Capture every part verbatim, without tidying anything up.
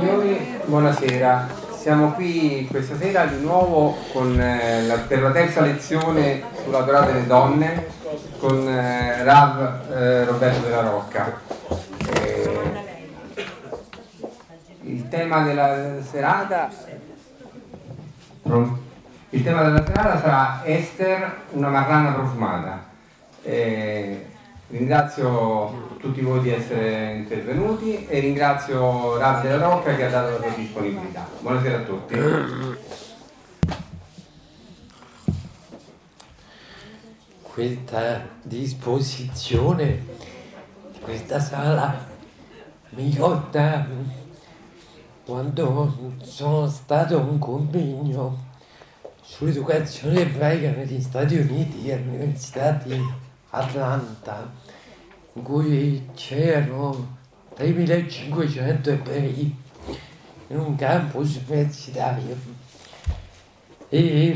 signori, buonasera. Siamo qui questa sera di nuovo con, eh, la, per la terza lezione sulla Torah delle donne con eh, Rav eh, Roberto della Rocca. Eh, il tema della serata il tema della serata sarà Esther, una marrana profumata. Eh, ringrazio tutti voi di essere intervenuti e ringrazio Rav della Rocca che ha dato la sua disponibilità. Buonasera a tutti. Questa disposizione di questa sala mi ricorda quando sono stato a un convegno sull'educazione ebraica negli Stati Uniti all'Università di Atlanta, in cui c'erano tremilacinquecento ebrei in un campus universitario e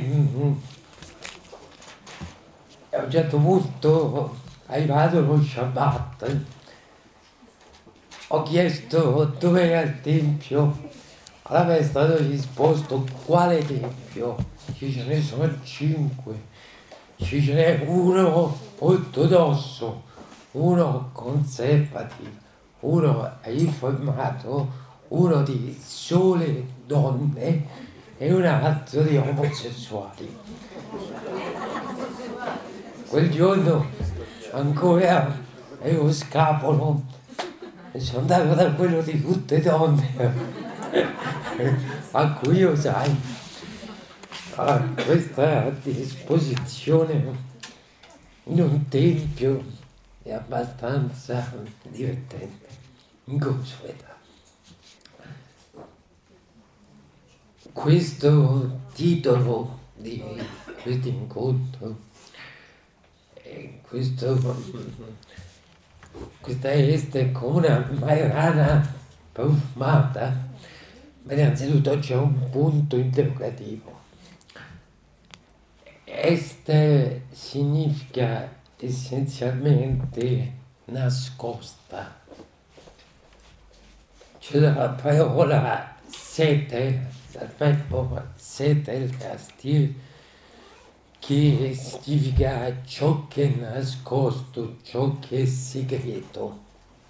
a un certo punto, arrivato lo Shabbat, ho chiesto dove era il tempio. Allora mi è stato risposto: quale tempio? Ci ce ne sono cinque. Ci ce n'è uno ortodosso, uno conservative, uno riformato, uno di sole donne e un altro di omosessuali. Quel giorno ancora ero scapolo e sono andato da quello di tutte donne a cui io sai a questa disposizione in un tempio è abbastanza divertente, inconsueta. Questo titolo di questo incontro, questo, questa Esther come una marrana profumata, ma innanzitutto c'è un punto interrogativo. Esther significa essenzialmente nascosta. C'è la parola seter, dal verbo seter castir, che significa ciò che è nascosto, ciò che è segreto.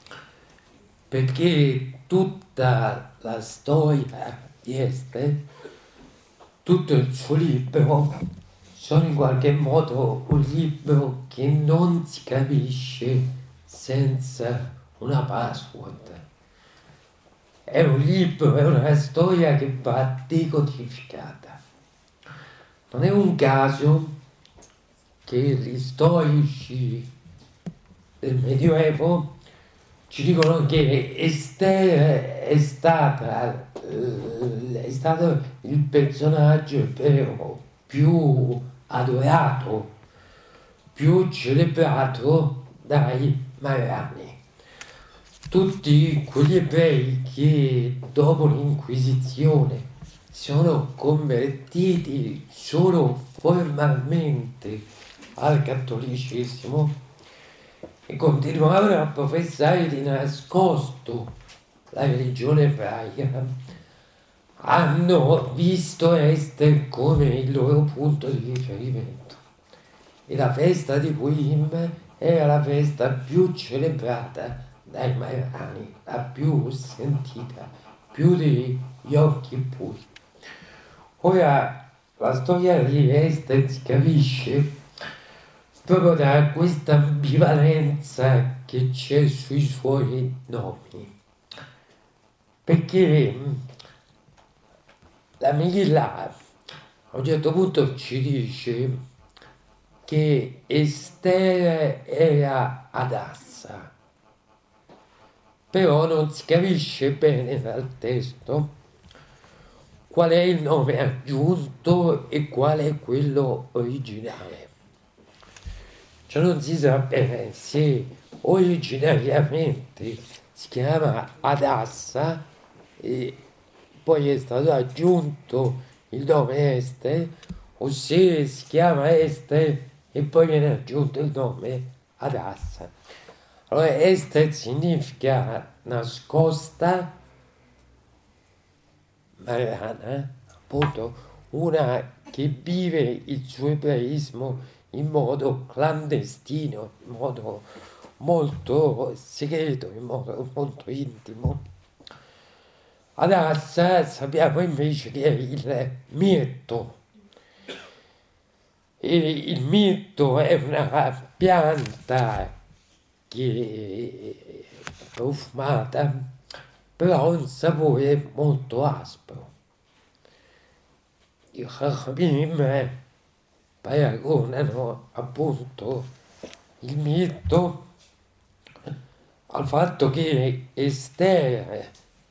Perché tutta la storia di Esther, tutto il suo libro, sono in qualche modo un libro che non si capisce senza una password. È un libro, è una storia che va decodificata. Non è un caso che gli storici del Medioevo ci dicono che Esther è stata è stato il personaggio ebreo più adorato, più celebrato dai marrani. Tutti quegli ebrei che dopo l'Inquisizione sono convertiti solo formalmente al cattolicesimo e continuavano a professare di nascosto la religione ebraica, hanno visto Esther come il loro punto di riferimento. E la festa di Purim era la festa più celebrata dai marrani, la più sentita, più di Yom Kippur. Ora, la storia di Esther si capisce proprio da questa ambivalenza che c'è sui suoi nomi. Perché la Megillah a un certo punto ci dice che Esther era Adassa, però non si capisce bene dal testo qual è il nome aggiunto e qual è quello originale. Cioè non si sa bene se originariamente si chiama Adassa e poi è stato aggiunto il nome Esther, o se si chiama Esther e poi viene aggiunto il nome Adassa. Allora Esther significa nascosta Mariana, appunto, una che vive il suo ebraismo in modo clandestino, in modo molto segreto, in modo molto intimo. Adesso sappiamo invece che è il mirto. E il mirto è una pianta che è profumata, però ha un sapore molto aspro. I Chachamim paragonano appunto il mirto al fatto che Ester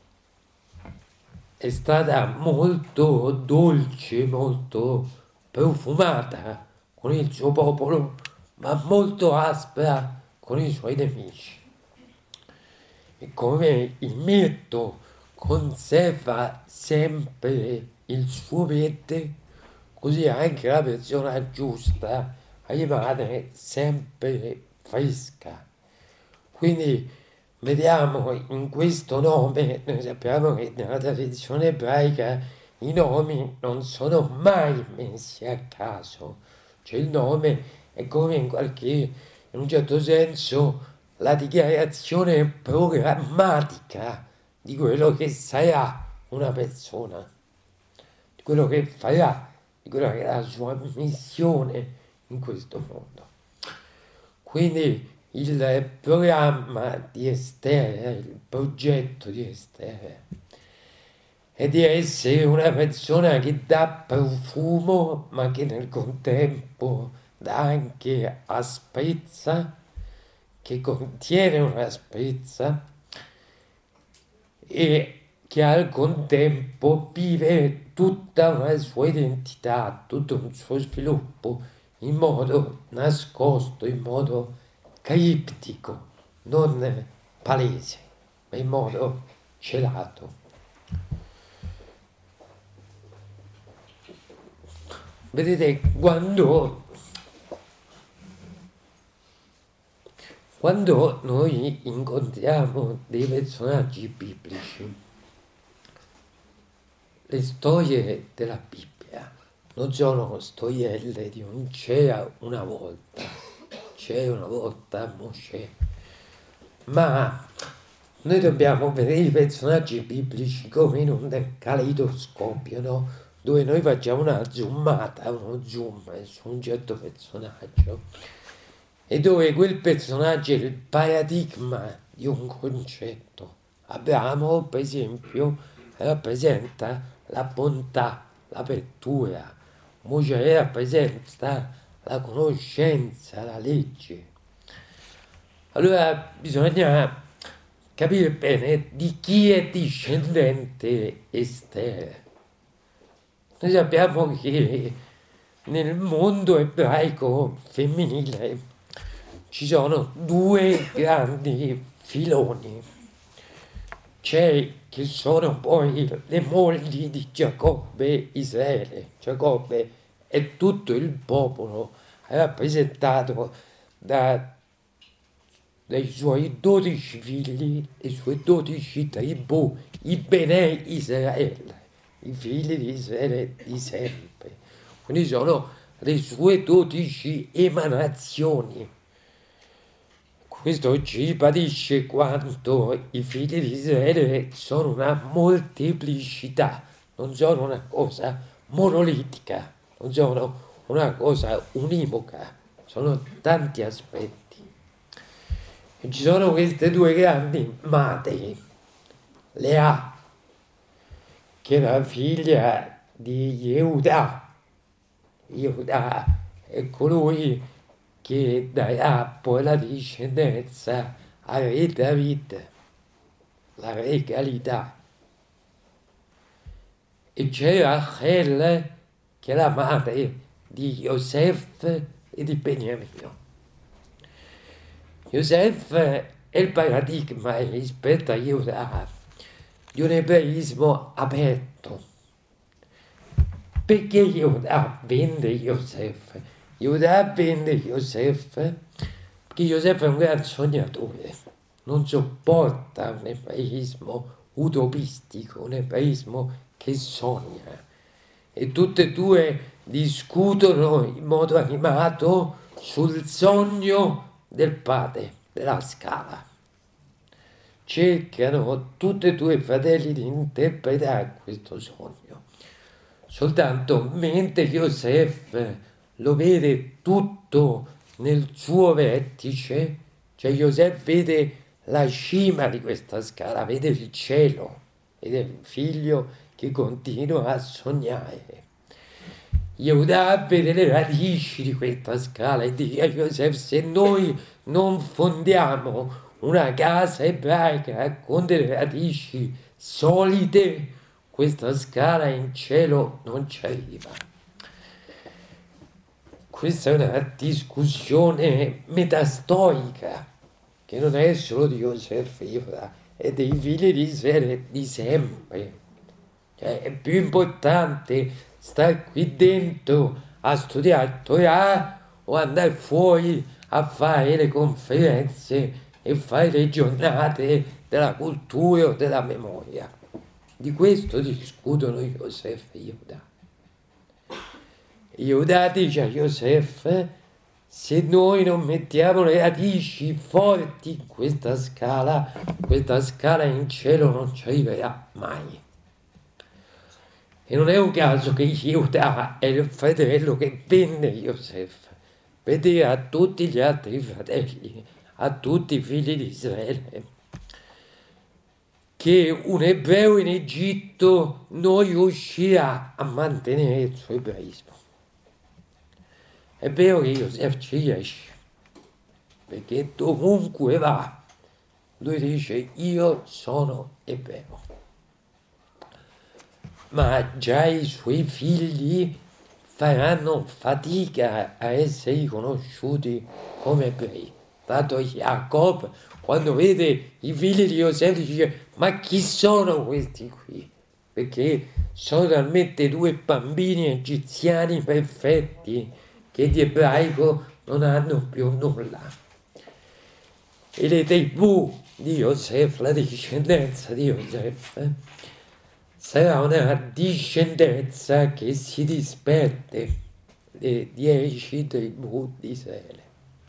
è stata molto dolce, molto profumata con il suo popolo, ma molto aspra con i suoi nemici. E come il mirto conserva sempre il suo verde, così anche la persona giusta rimane sempre fresca. Quindi vediamo in questo nome, noi sappiamo che nella tradizione ebraica i nomi non sono mai messi a caso, cioè il nome è come in qualche, in un certo senso, la dichiarazione programmatica di quello che sarà una persona, di quello che farà, di quella che è la sua missione in questo mondo. Quindi il programma di Ester, il progetto di Ester, è di essere una persona che dà profumo, ma che nel contempo dà anche asprezza, che contiene un'asprezza e che al contempo vive tutta una sua identità, tutto un suo sviluppo in modo nascosto, in modo criptico, non palese, ma in modo celato. Vedete, quando, quando noi incontriamo dei personaggi biblici, le storie della Bibbia non sono storielle di un c'era una volta, c'era una volta Mosè, ma noi dobbiamo vedere i personaggi biblici come in un caleidoscopio, no? Dove noi facciamo una zoomata, uno zoom su un certo personaggio e dove quel personaggio è il paradigma di un concetto. Abramo, per esempio, rappresenta la bontà, l'apertura. Mosè rappresenta la conoscenza, la legge. Allora bisogna capire bene di chi è discendente Ester. Noi sappiamo che nel mondo ebraico femminile ci sono due grandi filoni. C'è che sono poi le mogli di Giacobbe e Israele. Giacobbe è tutto il popolo rappresentato da, dai suoi dodici figli, le sue dodici tribù, i Benei Israele, i figli di Israele di sempre. Quindi sono le sue dodici emanazioni. Questo ci ribadisce quanto i figli di Israele sono una molteplicità, non sono una cosa monolitica, non sono una cosa univoca, sono tanti aspetti. E ci sono queste due grandi madri, Lea, che è la figlia di Yehuda. Yehuda è colui che darà poi la discendenza a re David, la regalità. E c'è Rachel, che è la madre di Yosef e di Beniamino. Yosef è il paradigma rispetto a Yehuda di un ebraismo aperto. Perché Yehuda vende Yosef? Yehuda vende Yosef perché Yosef è un gran sognatore, non sopporta un ebraismo utopistico, un ebraismo che sogna. E tutte e due discutono in modo animato sul sogno del padre, della Scala. Cercano tutti e due i fratelli di interpretare questo sogno. Soltanto mentre Yosef lo vede tutto nel suo vertice, cioè Yosef vede la cima di questa scala, vede il cielo, vede il figlio che continua a sognare. Yehuda vede le radici di questa scala e dice a Yosef: se noi non fondiamo una casa ebraica con delle radici solide, questa scala in cielo non ci arriva. Questa è una discussione metastorica che non è solo di Yosef Ifra, è dei figli di Israele di sempre. Cioè, è più importante stare qui dentro a studiare Torah o andare fuori a fare le conferenze e fare le giornate della cultura o della memoria. Di questo discutono Yosef e Yehuda. Yehuda dice a Yosef: se noi non mettiamo le radici forti in questa scala, questa scala in cielo non ci arriverà mai. E non è un caso che Yehuda è il fratello che venne Yosef, per dire a tutti gli altri fratelli, a tutti i figli di Israele, che un ebreo in Egitto non riuscirà a mantenere il suo ebraismo. È vero che Yosef ci riesce, perché dovunque va, lui dice: io sono ebreo. Ma già i suoi figli faranno fatica a essere riconosciuti come ebrei. Tanto Jacob, quando vede i figli di Yosef, dice: ma chi sono questi qui? Perché sono talmente due bambini egiziani perfetti che di ebraico non hanno più nulla. E le tribù di Yosef, la discendenza di Yosef, eh, sarà una discendenza che si disperde le dieci tribù di Israele.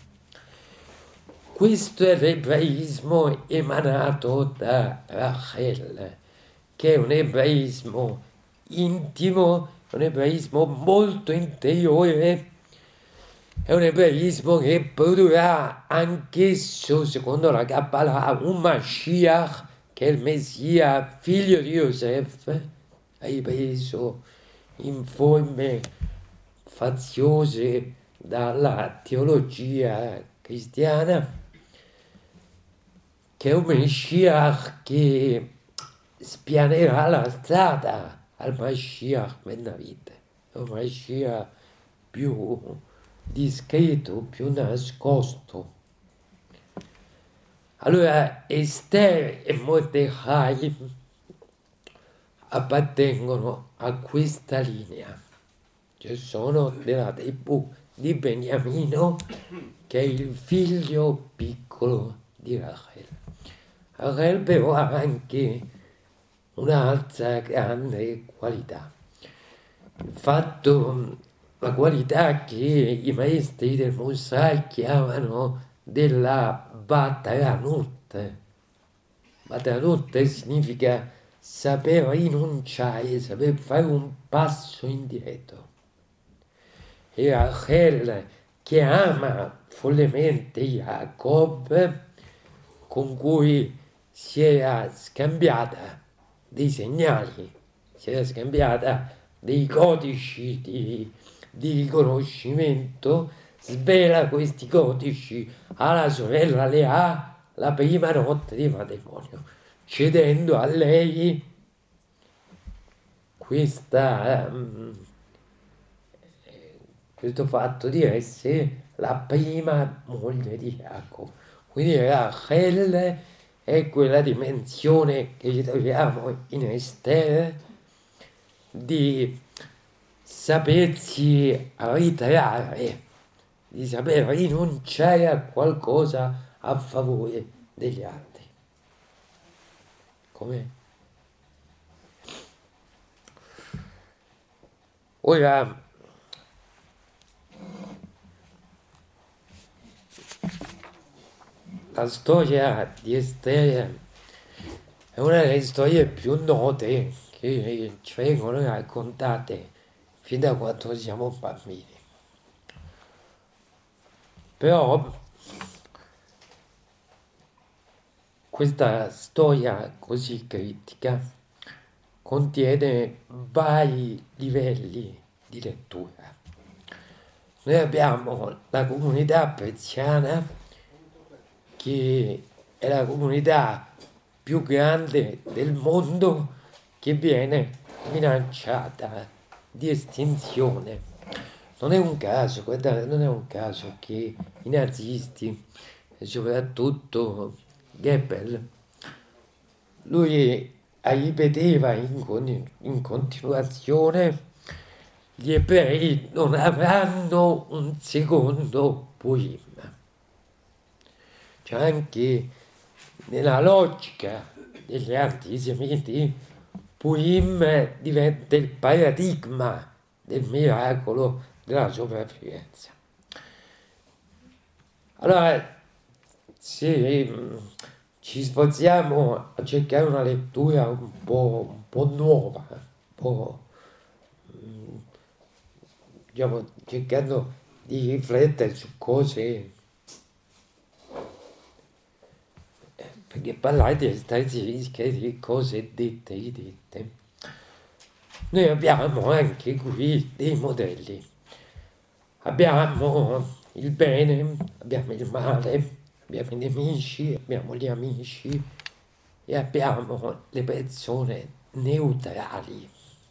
Questo è l'ebraismo emanato da Rachel, che è un ebraismo intimo, un ebraismo molto interiore, è un ebraismo che produrrà anch'esso, secondo la Kabbalah, un Mashiach, che è il Messia, figlio di Yosef, ripreso in forme faziose dalla teologia cristiana, che è un Meshiach che spianerà la strada al Mashiach Ben David, è un Mashiach più discreto, più nascosto. Allora Esther e Mordecai appartengono a questa linea, cioè sono della tribù di Beniamino, che è il figlio piccolo di Rachel. Rachel però ha anche un'altra grande qualità, il fatto, la qualità che i maestri del Musar chiamano della Bataranut. Bataranut significa saper rinunciare, saper fare un passo indietro. E Rachel, che ama follemente Jacob, con cui si era scambiata dei segnali, si era scambiata dei codici di, di riconoscimento, svela questi codici alla sorella Lea la prima notte di matrimonio, cedendo a lei questa, um, questo fatto di essere la prima moglie di Jacob. Quindi Rachel è quella dimensione che ci troviamo in Esther, di sapersi ritrarre, di saper rinunciare a qualcosa a favore degli altri. Come? Ora, la storia di Ester è una delle storie più note che ci vengono raccontate fin da quando siamo bambini. Però questa storia così critica contiene vari livelli di lettura. Noi abbiamo la comunità peziana, che è la comunità più grande del mondo, che viene minacciata di estinzione. Non è un caso, guardate, non è un caso che i nazisti, e soprattutto Goebbels, lui ripeteva in, con, in continuazione: gli ebrei non avranno un secondo Purim. Cioè, anche nella logica degli antisemiti, Purim diventa il paradigma del miracolo della sopravvivenza. Allora, se ci sforziamo a cercare una lettura un po', un po' nuova, un po', diciamo, cercando di riflettere su cose, perché parlare di estrasi rischia di cose dette e ridette. Noi abbiamo anche qui dei modelli. Abbiamo il bene, abbiamo il male, abbiamo i nemici, abbiamo gli amici e abbiamo le persone neutrali.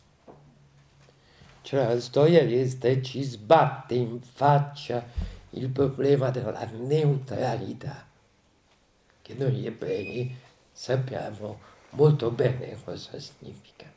Cioè la storia di Ester ci sbatte in faccia il problema della neutralità, che noi ebrei sappiamo molto bene cosa significa.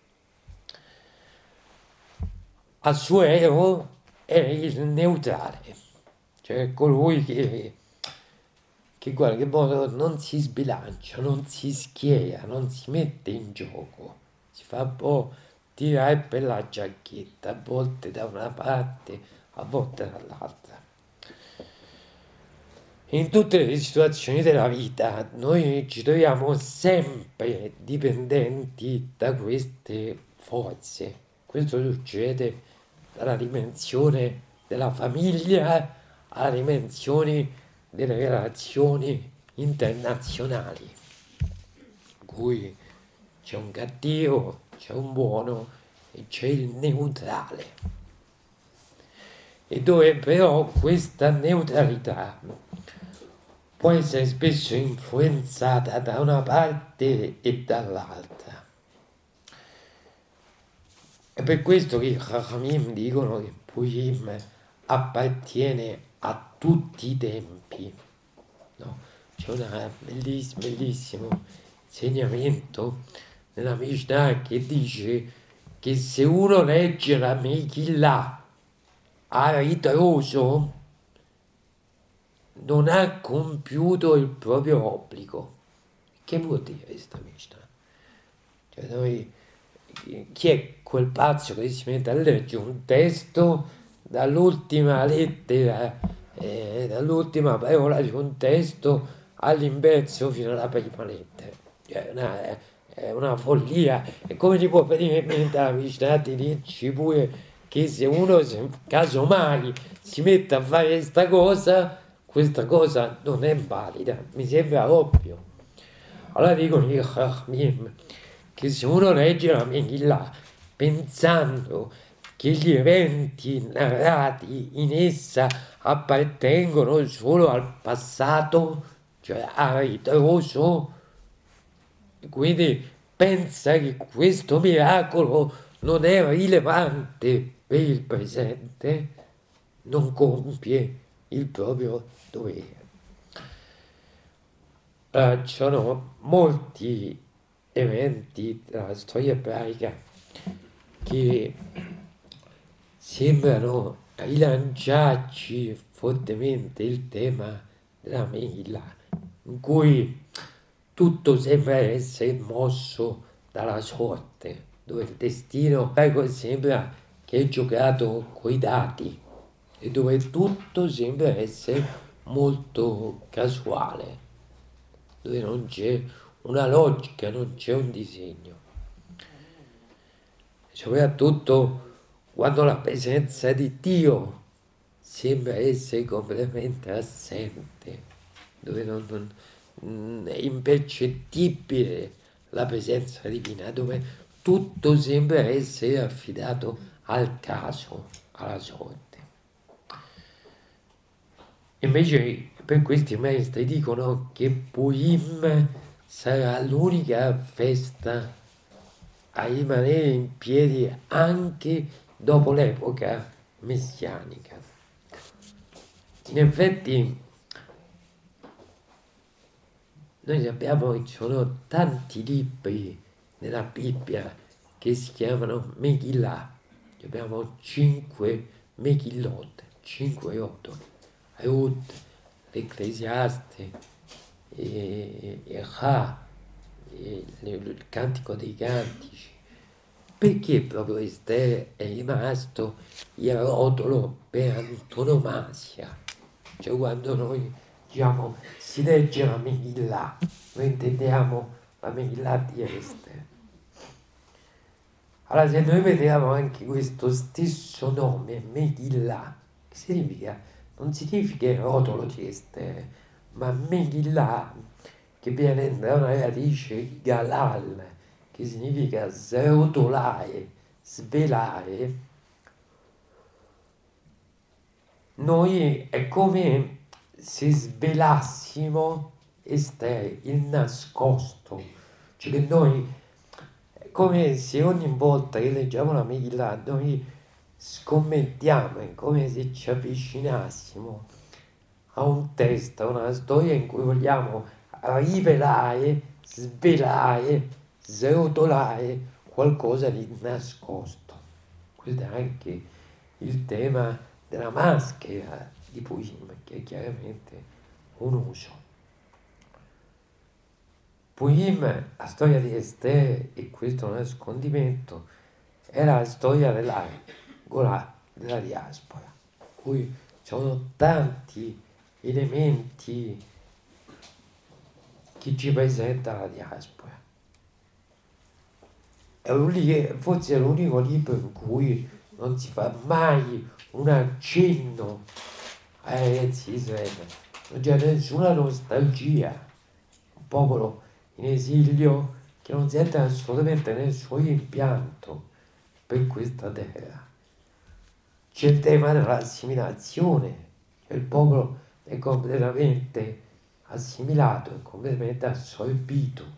Assuero è il neutrale, cioè colui che, che in qualche modo non si sbilancia, non si schiera, non si mette in gioco, si fa un po' tirare per la giacchetta, a volte da una parte, a volte dall'altra. In tutte le situazioni della vita noi ci troviamo sempre dipendenti da queste forze. Questo succede dalla dimensione della famiglia alla dimensione delle relazioni internazionali, in cui c'è un cattivo, c'è un buono e c'è il neutrale. E dove però questa neutralità può essere spesso influenzata da una parte e dall'altra. È per questo che i Chachamim dicono che Purim appartiene a tutti i tempi. No? C'è un bellissimo, bellissimo insegnamento nella Mishnah che dice che se uno legge la Megillah a ritroso non ha compiuto il proprio obbligo. Che vuol dire questa Mishnah? Cioè noi, chi è quel pazzo che si mette a leggere un testo dall'ultima lettera, eh, dall'ultima parola di un testo all'inverso fino alla prima lettera? Cioè una, è una follia. E come ti può venire in mente la Mishnah di dirci pure che se uno, se casomai, si mette a fare questa cosa, questa cosa non è valida? Mi sembra ovvio. Allora dicono i Chachamim che se uno legge la Megillah pensando che gli eventi narrati in essa appartengono solo al passato, cioè a ritroso, quindi pensa che questo miracolo non è rilevante per il presente, non compie il proprio dovere. Uh, ci sono molti eventi della storia ebraica che sembrano rilanciarci fortemente il tema della Megillah, in cui tutto sembra essere mosso dalla sorte, dove il destino sembra che è giocato coi dati e dove tutto sembra essere molto casuale, dove non c'è una logica, non c'è un disegno. Soprattutto quando la presenza di Dio sembra essere completamente assente, dove non, non, è impercettibile la presenza divina, dove tutto sembra essere affidato al caso, alla sorte. Invece per questi maestri dicono che Purim sarà l'unica festa a rimanere in piedi anche dopo l'epoca messianica. In effetti noi sappiamo che ci sono tanti libri nella Bibbia che si chiamano Megillah. Abbiamo cinque Megillot, cinque otto. Ruth, l'Ecclesiaste, e, e Ha, e, e, il Cantico dei Cantici. Perché proprio Ester è rimasto il rotolo per antonomasia? Cioè quando noi diciamo si legge la Megillah, noi intendiamo la Megillah di Ester. Allora se noi vediamo anche questo stesso nome, Megillah, che significa? Non significa il rotolo di Ester, ma Megillah, che viene da una radice galal, che significa srotolare, svelare. Noi è come se svelassimo Ester, il nascosto, cioè che noi, è come se ogni volta che leggiamo la Megillah, noi scommettiamo, è come se ci avvicinassimo a un testo, a una storia in cui vogliamo rivelare, svelare, srotolare qualcosa di nascosto. Questo è anche il tema della maschera di Purim, che è chiaramente un uso. Purim, la storia di Ester, e questo non è nascondimento, è la storia della, della diaspora, in cui ci sono tanti elementi che ci presenta la diaspora. È forse è l'unico libro in cui non si fa mai un accenno ai ragazzi di Israele, non c'è nessuna nostalgia, un popolo in esilio che non sente assolutamente nessun rimpianto per questa terra. C'è il tema dell'assimilazione, cioè il popolo è completamente assimilato, è completamente assorbito.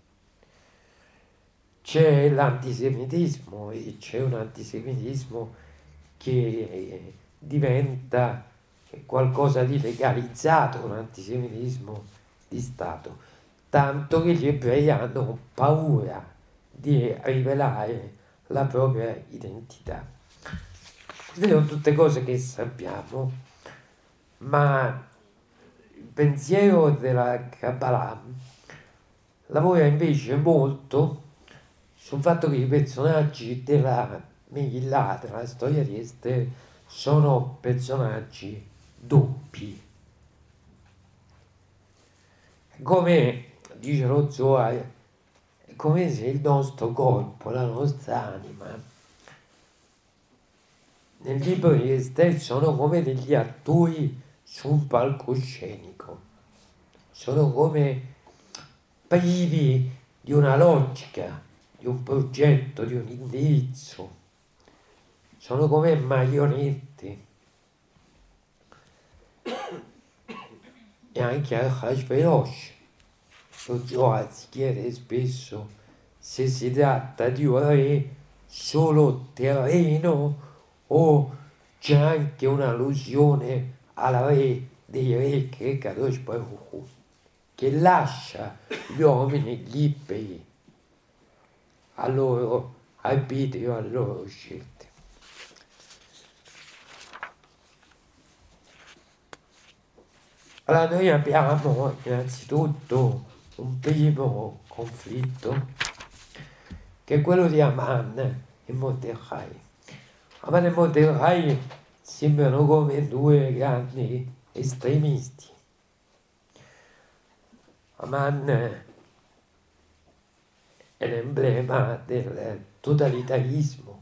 C'è l'antisemitismo e c'è un antisemitismo che diventa qualcosa di legalizzato, un antisemitismo di Stato, tanto che gli ebrei hanno paura di rivelare la propria identità. Queste sono tutte cose che sappiamo, ma il pensiero della Kabbalah lavora invece molto sul fatto che i personaggi della Megillah, della storia di Ester, sono personaggi doppi. Come dice lo Zohar, è come se il nostro corpo, la nostra anima, nel libro di Ester sono come degli attori su un palcoscenico, sono come privi di una logica, di un progetto, di un indirizzo, sono come marionette. E anche a Hashverosh lo Zohar si chiede spesso se si tratta di un re solo terreno o c'è anche un'allusione al re dei re che è Kadosh Baruch Hu, che lascia gli uomini liberi al loro arbitrio, alle loro scelte. Allora noi abbiamo innanzitutto un primo conflitto che è quello di Aman e Mordecai. Ma le Mordecai sembrano come due grandi estremisti. Aman è l'emblema del totalitarismo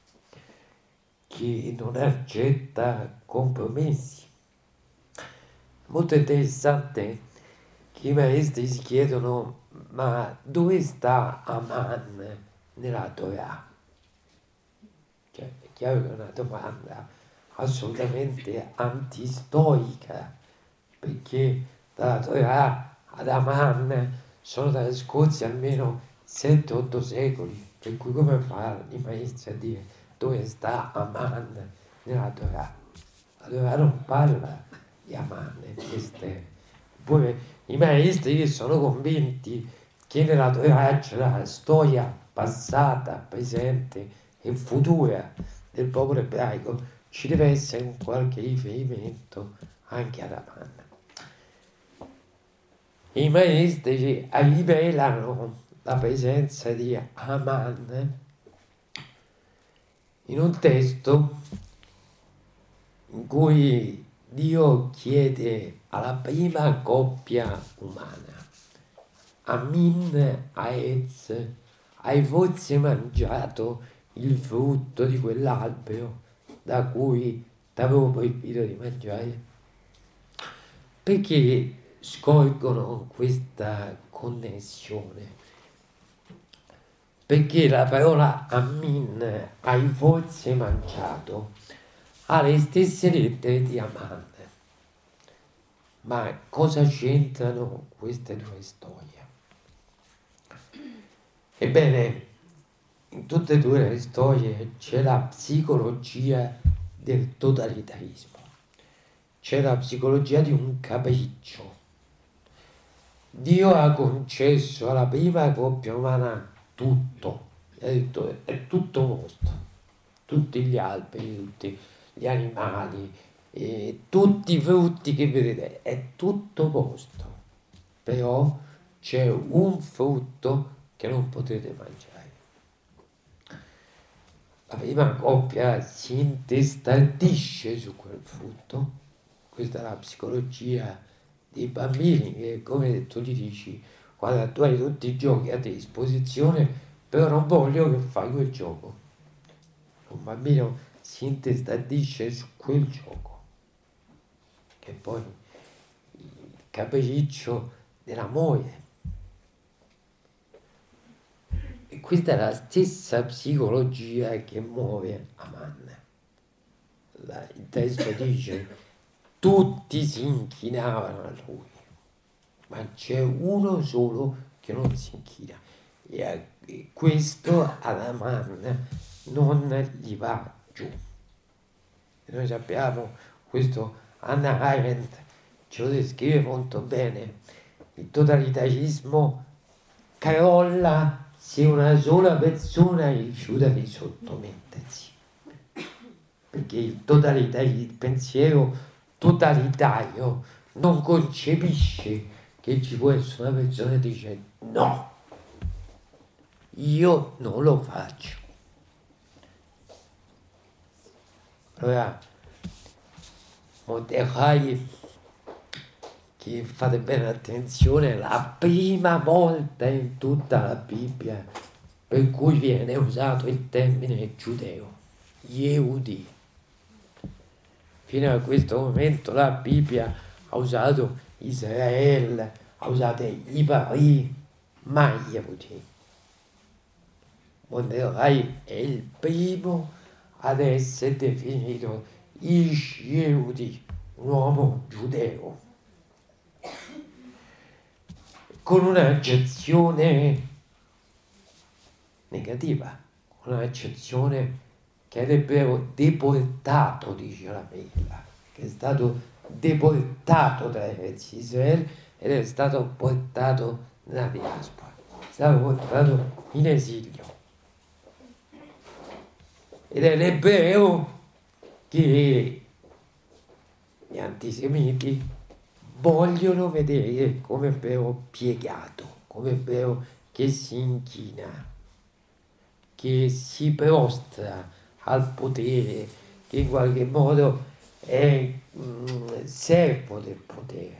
che non accetta compromessi. Molto interessante che i maestri si chiedono: ma dove sta Aman nella Torah? Cioè, è chiaro che è una domanda assolutamente antistorica, perché dalla Torah ad Aman sono trascorsi almeno sette otto secoli, per cui come fanno i maestri a dire dove sta Aman nella Torah? La Torah non parla di Aman e di Ester. Pure i maestri che sono convinti che nella Torah c'è la storia passata, presente e futura del popolo ebraico, ci deve essere un qualche riferimento anche ad Aman. I maestri rivelano la presenza di Aman in un testo in cui Dio chiede alla prima coppia umana: Amin, Aez, hai forse mangiato il frutto di quell'albero da cui ti avevo proibito di mangiare? Perché scorgono questa connessione? Perché la parola Amin, hai forse mangiato, ha le stesse lettere di Aman. Ma cosa c'entrano queste due storie? Ebbene, in tutte e due le storie c'è la psicologia del totalitarismo, c'è la psicologia di un capriccio. Dio ha concesso alla prima coppia umana tutto, ha detto è tutto vostro, tutti gli alberi, tutti gli animali, e tutti i frutti che vedete, è tutto vostro, però c'è un frutto che non potete mangiare. La prima coppia si intestardisce su quel frutto. Questa è la psicologia dei bambini, che come tu gli dici: guarda, tu hai tutti i giochi a disposizione, però non voglio che fai quel gioco. Un bambino si intestardisce su quel gioco, che poi il capriccio dell'amore. E questa è la stessa psicologia che muove Aman. La, il testo dice: tutti si inchinavano a lui, ma c'è uno solo che non si inchina, e, a, e questo ad Aman non gli va giù. E noi sappiamo, questo Hannah Arendt ce lo descrive molto bene: il totalitarismo crolla se una sola persona rifiuta di sottomettersi, perché il, totalitarismo, il pensiero totalitario non concepisce che ci può essere una persona che dice no, io non lo faccio. Allora Mordecai, che fate bene attenzione, è la prima volta in tutta la Bibbia per cui viene usato il termine giudeo, Yehudi. Fino a questo momento la Bibbia ha usato Israele, ha usato Ibari, mai Yehudi. Mordecai è il primo ad essere definito Ish Yehudi, un uomo giudeo, con un'accezione negativa, un'accezione che è l'ebreo deportato, dice la Bibbia, che è stato deportato da Eretz Israele ed è stato portato nella diaspora, è stato portato in esilio. Ed è l'ebreo che gli antisemiti vogliono vedere come ebreo piegato, come ebreo che si inchina, che si prostra al potere, che in qualche modo è mh, servo del potere.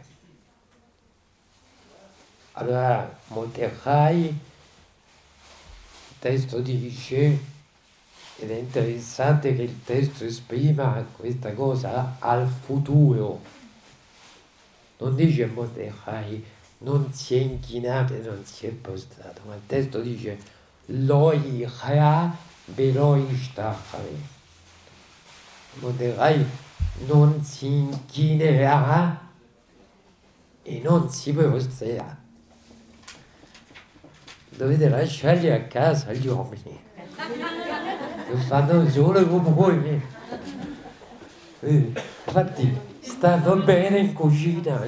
Allora Mordecai, il testo dice, ed è interessante che il testo esprima questa cosa al futuro, non dice Mordecai non si è inchinato e non si è prostrato, ma il testo dice lo yichra velo yishtachare. Mordecai non si inchinerà e non si prostrerà. Dovete lasciarli a casa gli uomini, lo fanno solo come voi. Infatti stanno bene in cucina.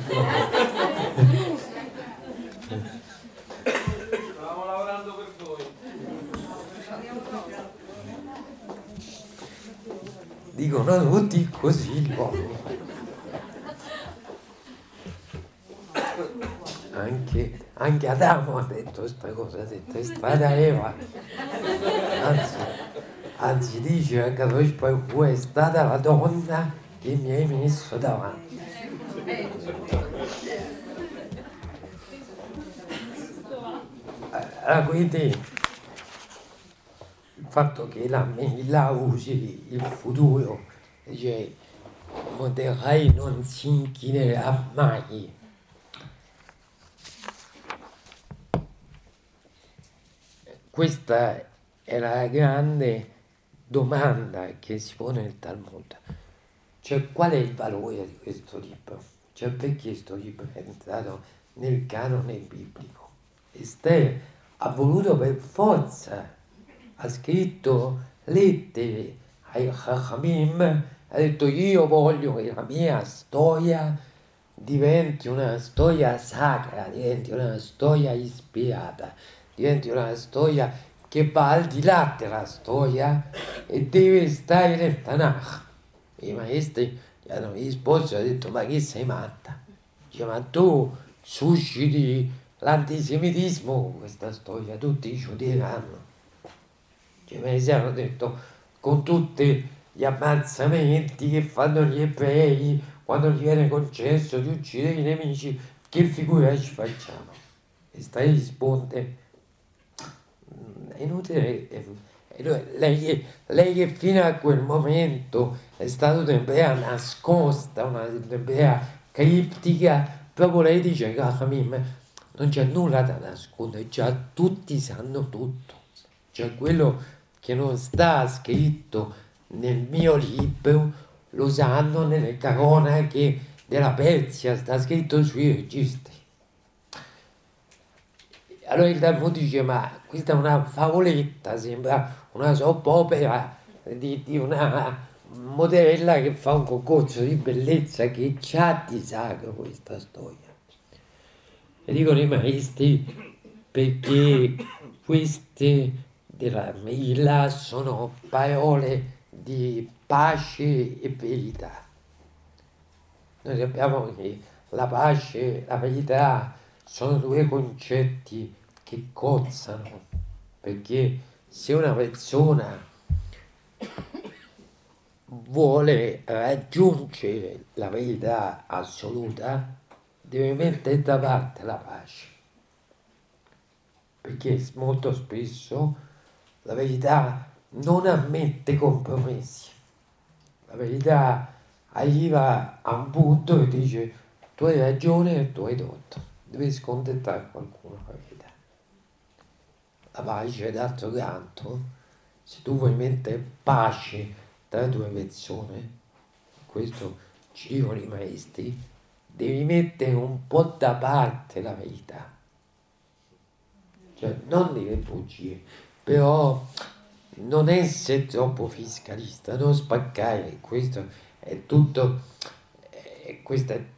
Stavamo lavorando per voi. Dicono tutti così gli uomini. Anche, anche Adamo ha detto questa cosa, ha detto è stata Eva. Anzi, anzi dice anche poi è stata la donna che mi hai messo davanti. Allora, quindi il fatto che la Melilla usi il futuro, dice Mordecai non si inchinerà mai. Questa è la grande domanda che si pone nel Talmud. Cioè, qual è il valore di questo libro? Cioè, perché questo libro è entrato nel canone biblico? Ester ha voluto per forza, ha scritto lettere ai Chachamim, ha detto io voglio che la mia storia diventi una storia sacra, diventi una storia ispirata, diventi una storia che va al di là della storia e deve stare nel Tanakh. I maestri gli hanno risposto e hanno detto ma che sei matta? Dice ma tu susciti l'antisemitismo con questa storia, tutti ci odieranno. Cioè, i maestri hanno detto con tutti gli ammazzamenti che fanno gli ebrei quando gli viene concesso di uccidere i nemici, che figura ci facciamo? E stai risponde è inutile. Lei, lei che fino a quel momento è stata un'ebrea nascosta, un'ebrea criptica, proprio lei dice che non c'è nulla da nascondere, già tutti sanno tutto. Cioè quello che non sta scritto nel mio libro lo sanno nelle cronache della Persia, sta scritto sui registri. Allora il Talmud dice ma questa è una favoletta, sembra una soap opera di, di una modella che fa un concorso di bellezza, che c'ha di sacro questa storia. E dicono i maestri perché queste della Megillah sono parole di pace e verità. Noi sappiamo che la pace e la verità sono due concetti che cozzano, perché se una persona vuole raggiungere la verità assoluta deve mettere da parte la pace, perché molto spesso la verità non ammette compromessi. La verità arriva a un punto e dice tu hai ragione e tu hai torto, devi scontentare qualcuno la verità. La pace, d'altro canto, se tu vuoi mettere pace tra due persone, questo ci dicono i maestri, devi mettere un po' da parte la verità, cioè non dire bugie, però non essere troppo fiscalista, non spaccare. Questo è tutto, è questa è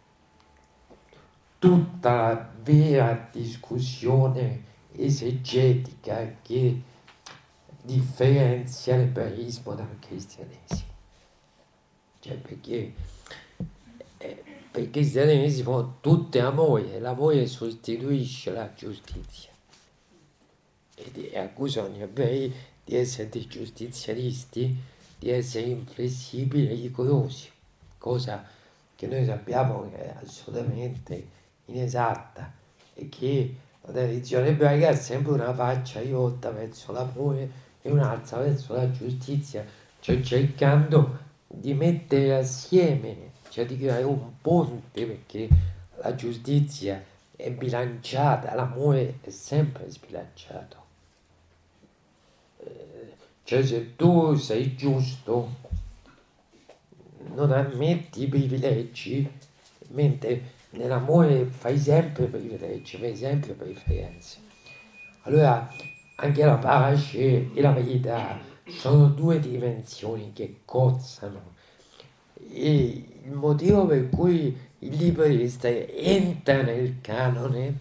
tutta la vera discussione esegetica che differenzia l'ebraismo dal cristianesimo. Cioè perché, eh, per il cristianesimo tutto è amore, l'amore sostituisce la giustizia. E accusano gli ebrei di essere dei giustizialisti di essere inflessibili e rigorosi, cosa che noi sappiamo che è assolutamente inesatta e che la tradizione ebraica ha sempre una faccia rivolta verso l'amore e un'altra verso la giustizia, cioè cercando di mettere assieme, cioè di creare un ponte, perché la giustizia è bilanciata, l'amore è sempre sbilanciato. Cioè se tu sei giusto non ammetti i privilegi, mentre nell'amore fai sempre privilegi, fai sempre preferenze. Allora anche la pace e la verità sono due dimensioni che cozzano. E il motivo per cui il libro di Esther entra nel canone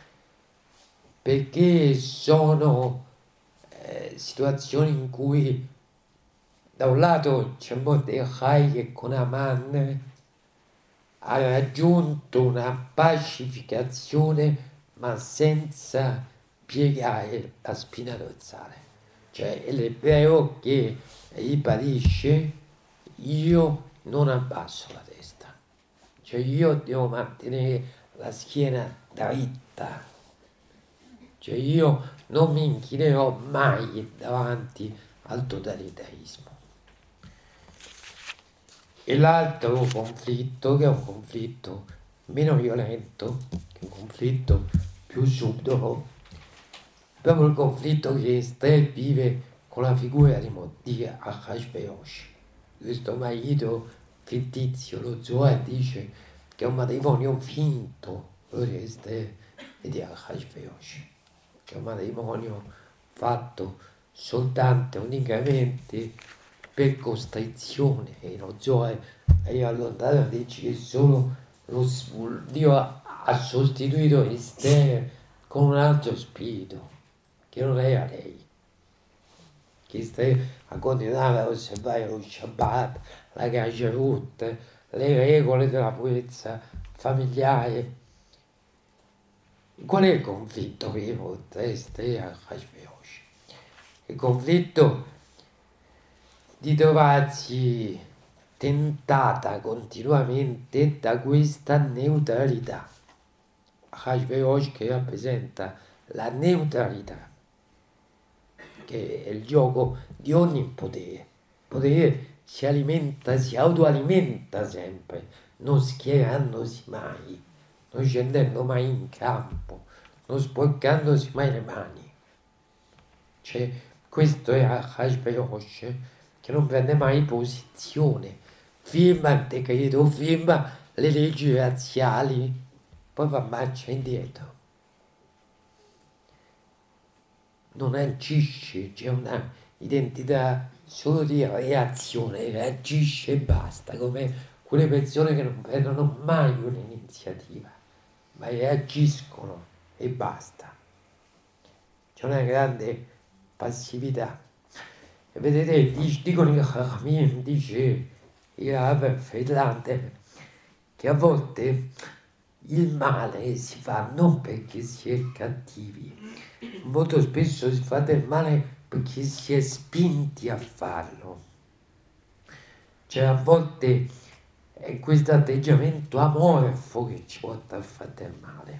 perché sono eh, situazioni in cui da un lato c'è Mordecai che con Aman ha raggiunto una pacificazione ma senza piegare la spina dorsale, cioè è l'ebreo che ribadisce: io non abbasso la testa, cioè io devo mantenere la schiena dritta, cioè io non mi inchinerò mai davanti al totalitarismo. E l'altro conflitto, che è un conflitto meno violento, che è un conflitto più subdolo, proprio il conflitto che Esther vive con la figura di, di Ahasverosh, questo marito fittizio. Lo Zohar dice che è un matrimonio finto, quello di Esther e di Ahasverosh, che è un matrimonio fatto soltanto unicamente per costrizione, e lo Zohar è allontanato, dice che solo lo, Dio ha sostituito Esther con un altro spirito che non era lei, che Esther ha continuato ad osservare lo Shabbat, la Kashrut, le regole della purezza familiare. Qual è il conflitto vero tra Esther e Ahasverosh? Il conflitto di trovarsi tentata continuamente da questa neutralità. Ahasverosh che rappresenta la neutralità, che è il gioco di ogni potere. Il potere si alimenta, si autoalimenta sempre, non schierandosi mai, non scendendo mai in campo, non sporcandosi mai le mani. Cioè, questo è Ahasverosh, che non prende mai posizione, firma il decreto, firma le leggi razziali, poi va marcia indietro. Non agisce, c'è una identità solo di reazione, reagisce e basta, come quelle persone che non prendono mai un'iniziativa, ma reagiscono e basta. C'è una grande passività. E vedete, dicono i Chachamim, dice il Rav Friedlander, che a volte il male si fa non perché si è cattivi, molto spesso si fa del male perché si è spinti a farlo. Cioè a volte è questo atteggiamento amorfo che ci porta a fare del male.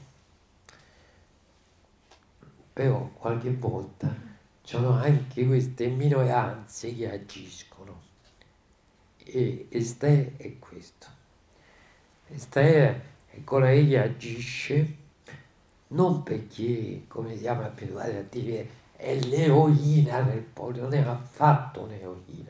Però qualche volta ci sono anche queste minoranze che agiscono, e Esther è questo. Esther è colei che agisce non perché, come siamo abituati a dire, è l'eroina del popolo, non è affatto un'eroina.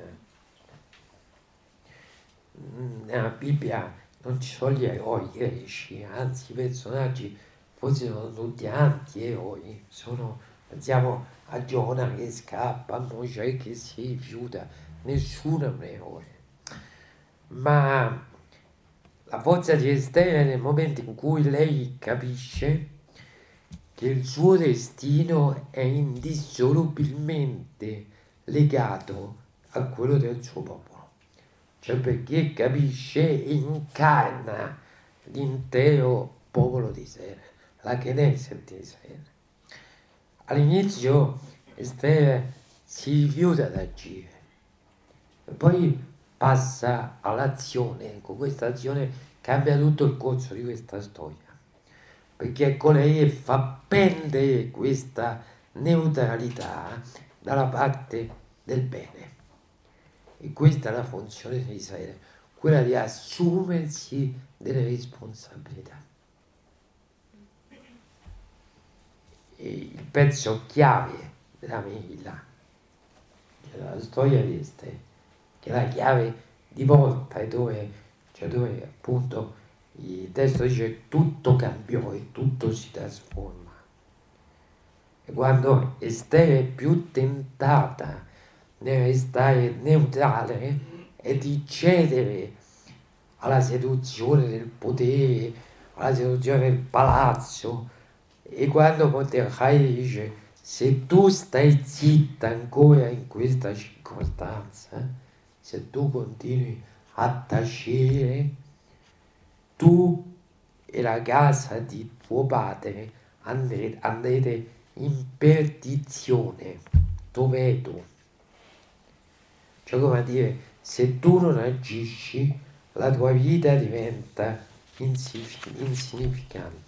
Nella Bibbia non ci sono gli eroi greci, anzi i personaggi forse sono tutti anti-eroi, sono, pensiamo a Giona che scappa, a Mosè che si rifiuta, nessuno è un eroe. Ma la forza di Esther è nel momento in cui lei capisce che il suo destino è indissolubilmente legato a quello del suo popolo, cioè perché capisce e incarna l'intero popolo di Israele, la Knesset di Israele. All'inizio Esther si rifiuta ad agire, e poi passa all'azione. Con questa azione cambia tutto il corso di questa storia, perché con lei fa pendere questa neutralità dalla parte del bene. E questa è la funzione di Israele, quella di assumersi delle responsabilità. E il pezzo chiave della Megillah, la storia di Esther, che è la chiave di volta, e dove, cioè dove appunto il testo dice tutto cambiò e tutto si trasforma. E quando Esther è più tentata nel restare neutrale e di cedere alla seduzione del potere, alla seduzione del palazzo, e quando Mordecai dice se tu stai zitta ancora in questa circostanza, se tu continui a tacere, tu e la casa di tuo padre andrete, andrete in perdizione. Dov'è tu? Cioè, come a dire, se tu non agisci, la tua vita diventa insignificante.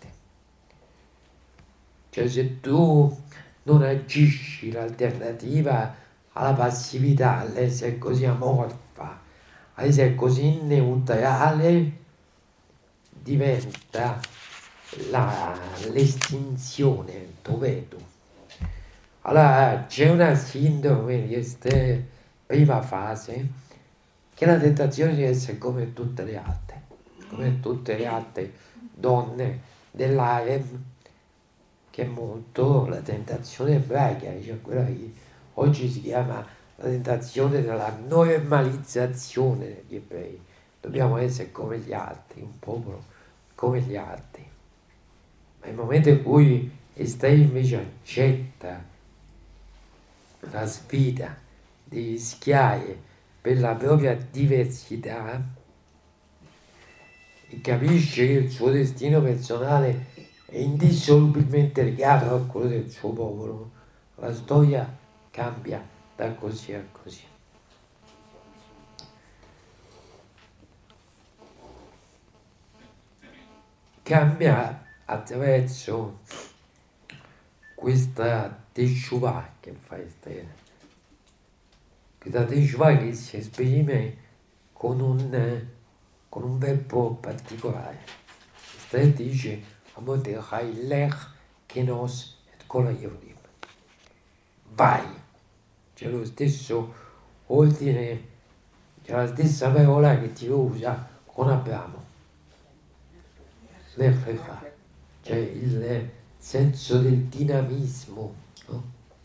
Cioè, se tu non agisci, l'alternativa alla passività, all'essere così amorfa, all'essere così neutrale, diventa la, l'estinzione. Dov'è tu? Allora c'è una sindrome di questa prima fase, che è la tentazione di essere come tutte le altre, come tutte le altre donne dell'harem, che è molto la tentazione ebraica, cioè quella che oggi si chiama la tentazione della normalizzazione degli ebrei. Dobbiamo essere come gli altri, un popolo come gli altri. Ma nel momento in cui Esther invece accetta la sfida di rischiare per la propria diversità e capisce che il suo destino personale è indissolubilmente legato a quello del suo popolo, la storia cambia da così a così. Cambia attraverso questa teshuvah che fa Esther, questa teshuvah che si esprime con un, con un verbo particolare. Esther dice a Mordecai, lech kenos et kol haYehudim, vai, c'è lo stesso ordine, c'è la stessa parola che Dio usa con Abramo, lech lecha, cioè il senso del dinamismo, no?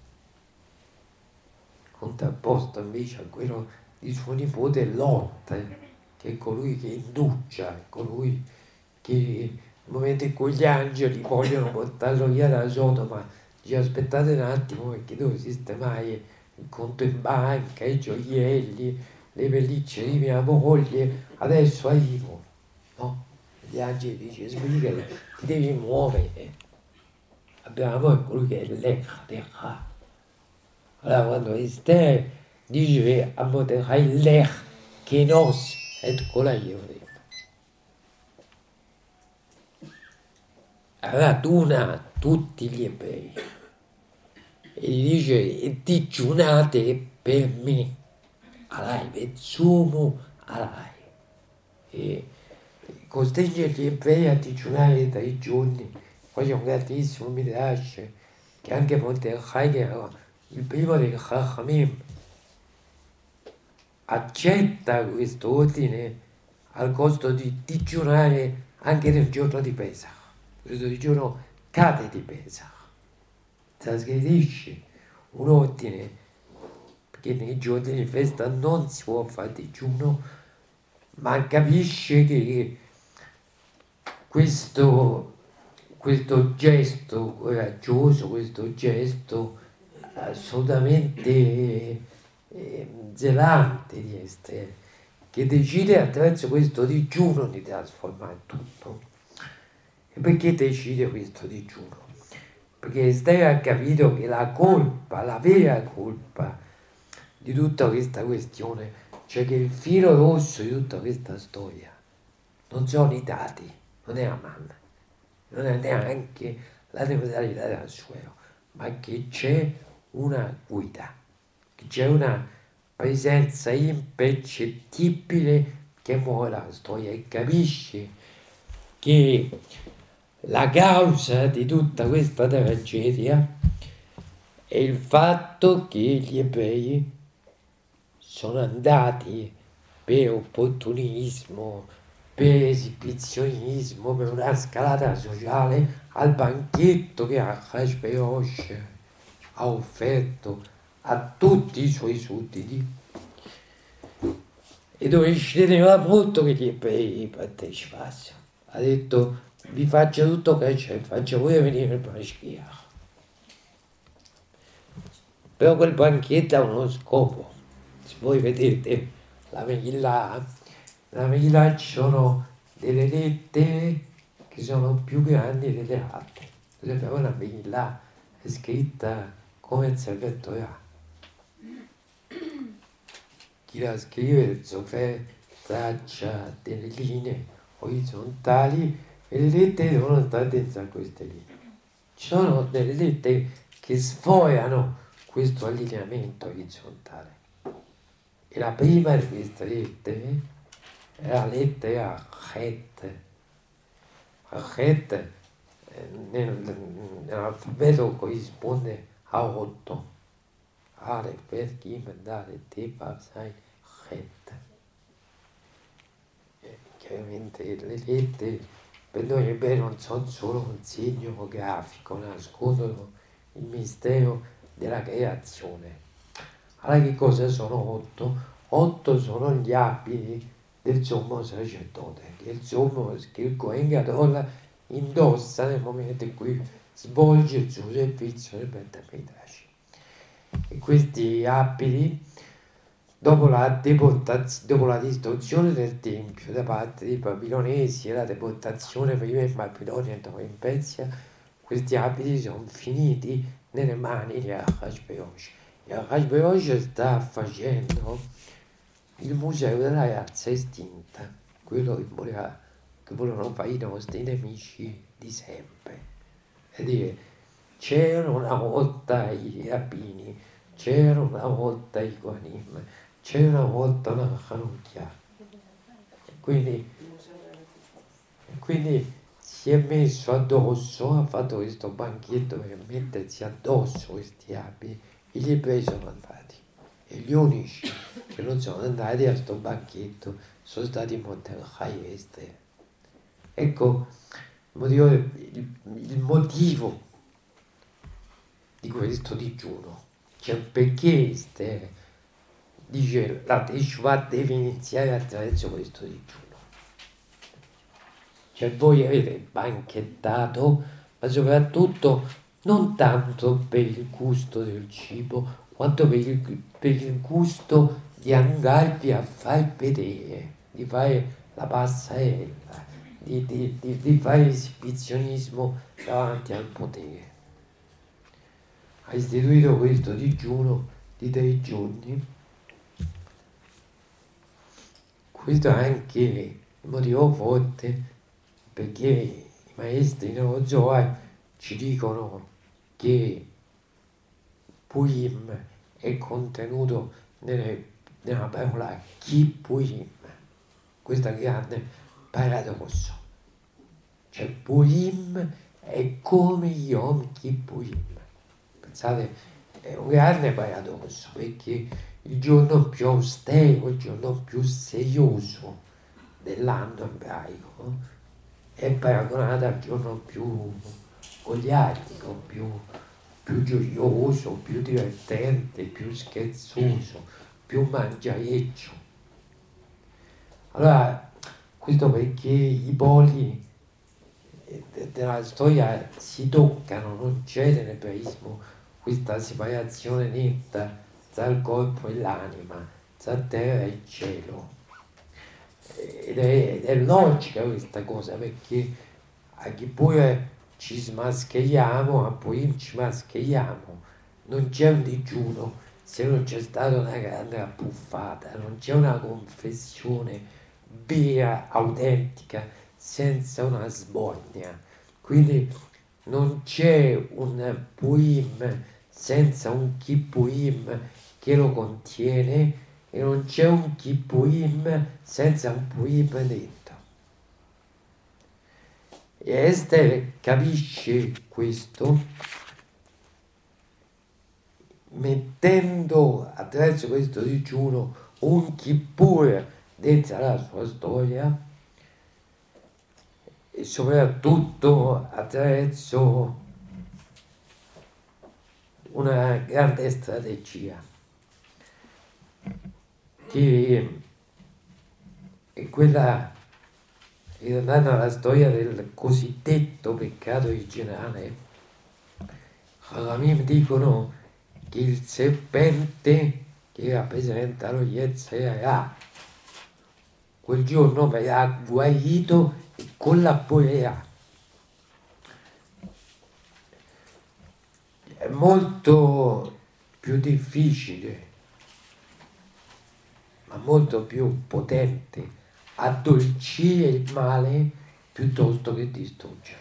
Contrapposto invece a quello di suo nipote Lot, che è colui che indugia, è colui che nel momento in cui gli angeli vogliono portarlo via da Sodoma, dice aspettate un attimo perché devo sistemare il conto in banca, i gioielli, le pellicce di mia moglie, adesso arrivo, no? Gli angeli dice sbrigati, ti devi muovere. Abbiamo colui che è l'Ech, l'Echa. Allora quando Esther dice a Mordecai l'Ech, kenos et kol haYehudim, raduna tutti gli ebrei e gli dice e digiunate per me, alai, vezzumu alai, e costringe gli ebrei a digiunare tre giorni. Poi c'è un grandissimo midrash che anche Mordecai, che era il primo dei Chachamim, accetta questo ordine al costo di digiunare anche nel giorno di Pesach. Questo giorno cade di Pesach, trasgredisce un ordine, perché nei giorni di festa non si può fare digiuno, ma capisce che questo, questo gesto coraggioso, questo gesto assolutamente eh, zelante di Esther, che decide attraverso questo digiuno di trasformare tutto. E perché decide questo digiuno? Perché Esther ha capito che la colpa, la vera colpa di tutta questa questione Cioè che il filo rosso di tutta questa storia non sono i dati, non è Aman, non è neanche la neutralità della Suero, ma che c'è una guida, che c'è una presenza impercettibile che muove la storia e capisce che la causa di tutta questa tragedia è il fatto che gli ebrei sono andati per opportunismo, per esibizionismo, per una scalata sociale al banchetto che Ahasverosh ha offerto a tutti i suoi sudditi e dove ci teneva molto che gli ebrei partecipassero. Ha detto: vi faccio tutto che c'è, faccio pure venire il Mashiach. Però quel banchetto ha uno scopo. Se voi vedete la Megillah, la Megillah ci sono delle lettere che sono più grandi delle altre. Per esempio la Megillah è scritta come il Sefer Torah. Chi la scrive, il Zofer, traccia delle linee orizzontali e le lettere devono stare dentro a queste linee. Ci sono delle lettere che sforano questo allineamento orizzontale. E la prima di queste lettere è la lettera Het. Het nell'alfabeto corrisponde a otto. Ale, per, Gim, Dale, Te, Vav, Zayin, Het. Chiaramente le lettere per noi ebrei non sono solo un segno grafico, nascondono il mistero della creazione. Allora che cosa sono otto? Otto sono gli abiti del sommo sacerdote, che il sommo, che il Kohen Gadol indossa nel momento in cui svolge il suo servizio nel Beit Midrash. E questi abiti, dopo la, deportaz- dopo la distruzione del Tempio da parte dei babilonesi e la deportazione prima in Babilonia e poi in Persia, questi abiti sono finiti nelle mani di Ahasverosh. E Ahasverosh sta facendo il museo della razza estinta, quello che, voleva, che volevano fare i nostri nemici di sempre. E dire, c'erano una volta i rabbini, c'erano una volta i Kohanim, c'era una volta una Hanukkah. Quindi, quindi si è messo addosso, ha fatto questo banchetto per mettersi addosso questi abiti, e gli ebrei sono andati. E gli unici che non sono andati a questo banchetto sono stati Mordechai e Ester. Ecco il motivo, il, il motivo di questo digiuno. Cioè perché Ester dice la Teshuvah deve iniziare attraverso questo digiuno. Cioè voi avete banchettato, ma soprattutto non tanto per il gusto del cibo, quanto per il, per il gusto di andarvi a far vedere, di fare la passarella, di, di, di, di fare esibizionismo davanti al potere. Ha istituito questo digiuno di tre giorni. Questo è anche il motivo forte perché i maestri nello Zohar ci dicono che Purim è contenuto nelle, nella parola Kippurim, questo grande paradosso. Cioè Purim è come Yom Kippurim. Pensate, è un grande paradosso perché il giorno più austero, il giorno più serioso dell'anno ebraico è paragonato al giorno più goliardico, più, più gioioso, più divertente, più scherzoso, più mangiareccio. Allora, questo perché i poli della storia si toccano, non c'è nell'ebraismo questa separazione netta tra il corpo e l'anima, tra terra e il cielo. Ed è, ed è logica questa cosa, perché a Kippur ci smascheriamo, a Purim ci mascheriamo, non c'è un digiuno se non c'è stata una grande abbuffata, non c'è una confessione vera, autentica, senza una sbornia. Quindi non c'è un poem senza un kippoim che lo contiene e non c'è un kippoim senza un poem dentro. E Ester capisce questo mettendo attraverso questo digiuno un kippur dentro la sua storia e soprattutto attraverso una grande strategia che è quella, ritornando alla storia del cosiddetto peccato originale. Chachamim dicono che il serpente che rappresenta lo Yetzer Hara quel giorno verrà guarito e collaborerà. È molto più difficile, ma molto più potente addolcire il male piuttosto che distruggerlo.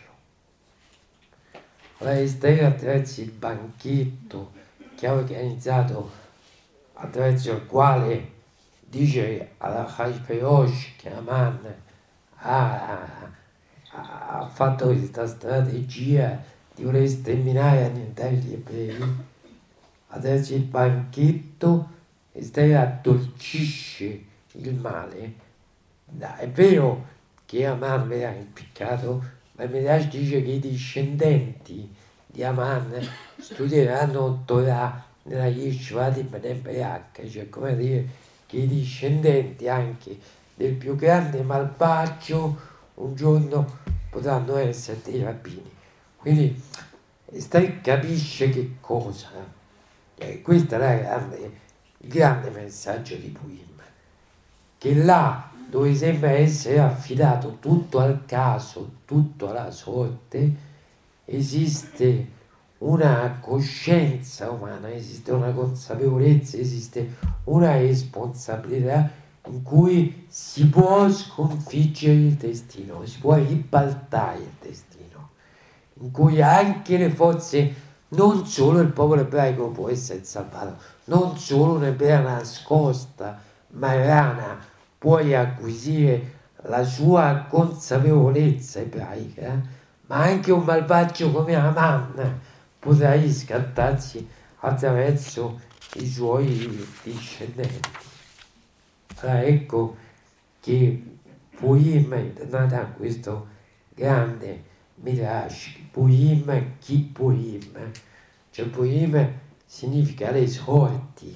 Ora Ester, attraverso il banchetto che ha organizzato, attraverso il quale dice alla Hashverosh che Aman ha, ha, ha fatto questa strategia di voler sterminare e annientare gli ebrei, attraverso il banchetto Ester addolcisce il male. È vero che Aman verrà impiccato, ma il Midrash dice che i discendenti di Aman studieranno Torah nella Yeshiva di Bnei Brak, cioè come dire che i discendenti anche del più grande malvagio un giorno potranno essere dei rabbini. Quindi Ester capisce che cosa, e questo è la grande, il grande messaggio di Purim, che là dove sembra essere affidato tutto al caso, tutto alla sorte, esiste una coscienza umana, esiste una consapevolezza, esiste una responsabilità in cui si può sconfiggere il destino, si può ribaltare il destino, in cui anche le forze, non solo il popolo ebraico può essere salvato, non solo un'ebrea nascosta, marrana, puoi acquisire la sua consapevolezza ebraica, ma anche un malvagio come Aman potrà riscattarsi attraverso i suoi discendenti. Allora ecco che Purim è nata questo grande Midrash, Purim Kippurim, cioè Purim significa le sorti,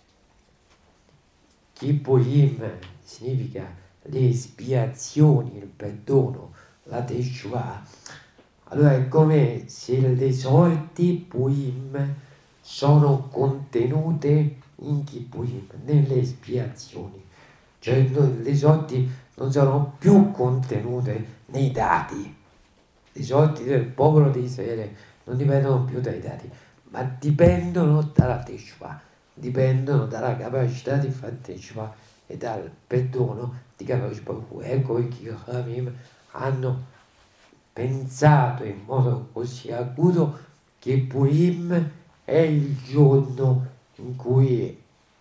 Kippurim significa le espiazioni, il perdono, la Teshuvah. Allora è come se le sorti Purim sono contenute in Kippurim, nelle espiazioni. Cioè le sorti non sono più contenute nei dati. Le sorti del popolo di Israele non dipendono più dai dati, ma dipendono dalla Teshuvah, dipendono dalla capacità di fare Teshuvah e dal perdono di Kadosh Baruch Hu. Ecco perché i Chachamim hanno pensato in modo così acuto che Purim è il giorno in cui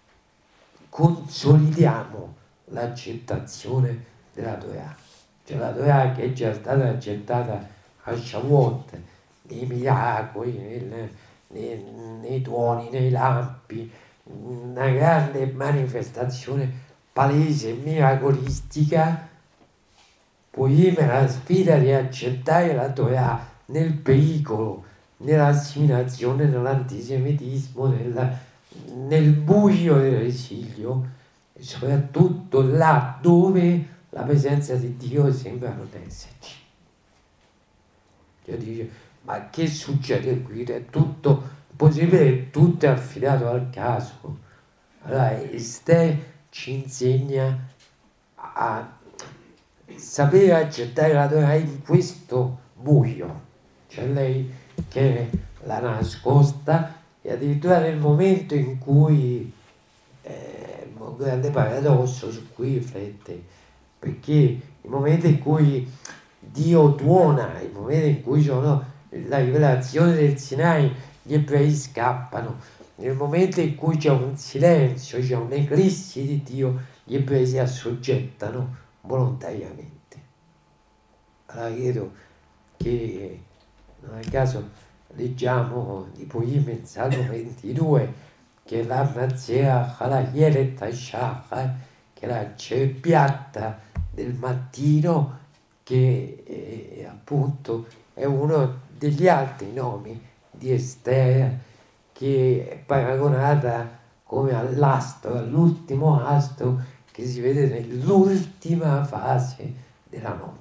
consolidiamo l'accettazione della Torah, cioè la Torah che è già stata accettata a Shavuot, nei miracoli, nel, nei, nei tuoni, nei lampi, una grande manifestazione palese, miracolistica. Purim è la sfida di accettare la Torah nel pericolo, nell'assimilazione, nell'antisemitismo, nel, nel buio dell'esilio, e soprattutto là dove la presenza di Dio sembra non esserci. Dio dice, ma che succede qui? È tutto possibile, tutto è affidato al caso. Allora Ester ci insegna a sapere accettare la Torah in questo buio, cioè lei che è la nascosta e addirittura nel momento in cui, eh, un grande paradosso su cui riflette, perché il momento in cui Dio tuona, il momento in cui sono la rivelazione del Sinai, gli ebrei scappano, nel momento in cui c'è un silenzio, c'è un'eclissi di Dio, gli ebrei si assoggettano volontariamente. Allora credo che non a caso leggiamo di Purim in Salmo ventidue che la Nazea Halayelet Tashach, che è la cerbiatta del mattino, che eh, appunto è uno degli altri nomi di Ester, che è paragonata come all'astro, all'ultimo astro che si vede nell'ultima fase della notte.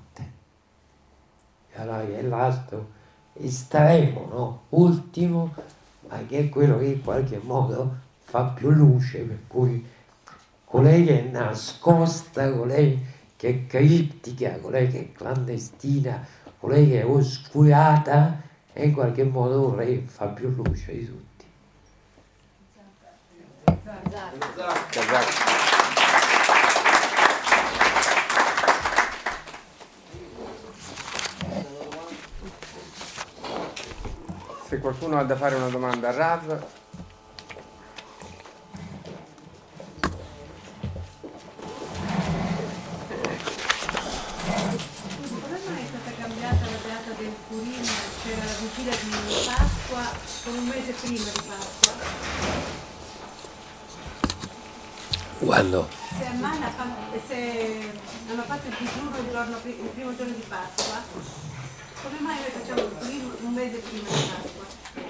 E allora è l'astro estremo, no? Ultimo, ma che è quello che in qualche modo fa più luce, per cui colei che è nascosta, colei che è criptica, colei che è clandestina, colei che è oscurata, e in qualche modo vorrei fa più luce di tutti. Se qualcuno ha da fare una domanda a Rav. Come mai è stata cambiata la data del Purim? C'era la vigilia di Pasqua con un mese prima di Pasqua? Quando? Se a Manna se hanno fatto il digiuno il, giorno, il primo giorno di Pasqua, come mai noi facciamo il Purim un mese prima di Pasqua?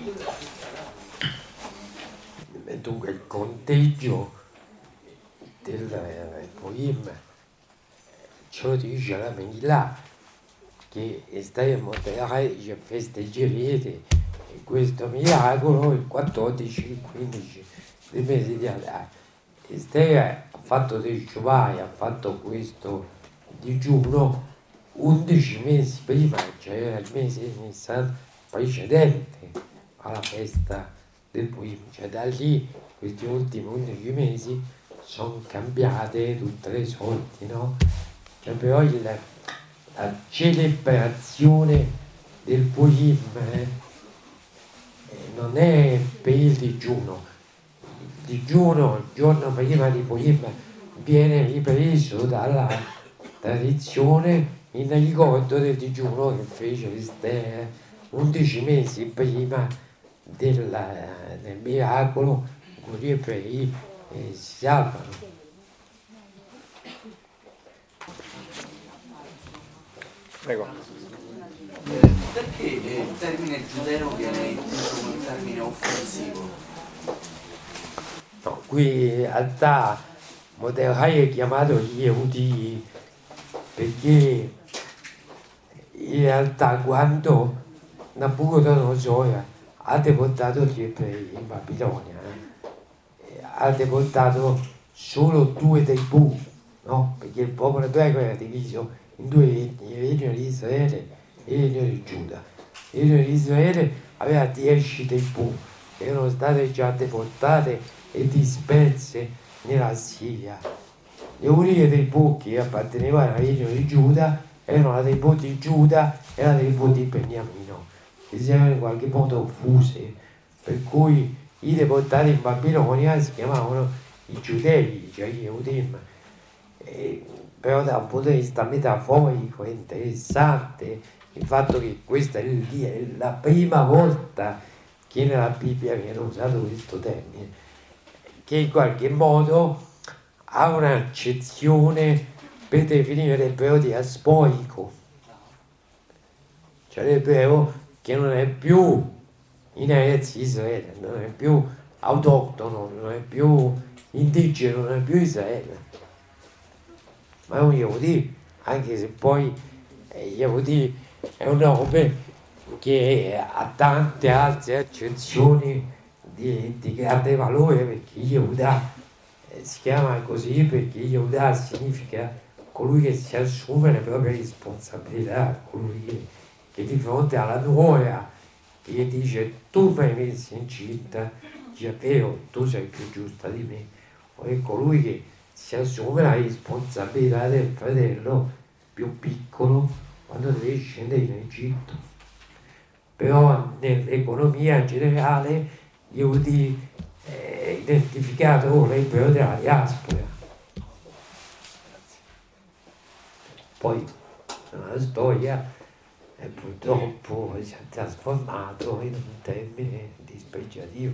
Dunque il conteggio del Purim ce lo dice la Megillah, che Esther e Mordecai festeggerete questo miracolo il quattordici e il quindici del mese di Adar. Esther ha fatto del Shuvai, ha fatto questo digiuno undici mesi prima, cioè era il mese di Nissan precedente alla festa del Purim, cioè da lì questi ultimi undici mesi sono cambiate tutte le sorti, no? Cioè però il, la celebrazione del Purim eh, non è per il digiuno. Il digiuno, il giorno prima di Purim, viene ripreso dalla tradizione in ricordo del digiuno che fece Esther undici mesi prima del, del miracolo in cui gli ebrei eh, si salvano. Prego. Eh, perché il termine giudeo viene inteso come un termine offensivo? No, qui in realtà Mordecai è chiamato gli Yehudi perché in realtà quando Nabucodonosor ha deportato gli ebrei in Babilonia, eh, ha deportato solo due tribù, no? Perché il popolo ebraico era diviso in due regni, il regno di Israele e il regno di Giuda. Il regno di Israele aveva dieci tribù che erano state già deportate e disperse nella Siria. Le uniche tribù che appartenevano al regno di Giuda erano la tribù di Giuda e la tribù di Beniamino, che si erano in qualche modo fuse, per cui i deportati in Babilonia si chiamavano i giudei, cioè gli Eudim. E, però da un punto di vista metaforico è interessante il fatto che questa è la prima volta che nella Bibbia viene usato questo termine, che in qualche modo ha un'accezione per definire l'ebreo diasporico, cioè l'ebreo che non è più in Erez Israele, non è più autoctono, non è più indigeno, non è più Israele, ma è un Yehudi, anche se poi eh, Yehudi è un nome che ha tante altre accezioni di, di grande valore, perché Yehuda eh, si chiama così perché Yehuda significa colui che si assume le proprie responsabilità, colui che, che di fronte alla nuora gli dice tu mi hai messo incinta, dice vero, tu sei più giusta di me. Poi è colui che si assume la responsabilità del fratello più piccolo quando deve scendere in Egitto. Però nell'economia generale gli Yehudi eh, identificato l'ebreo della diaspora. Poi la storia e purtroppo si è trasformato in un termine dispregiativo.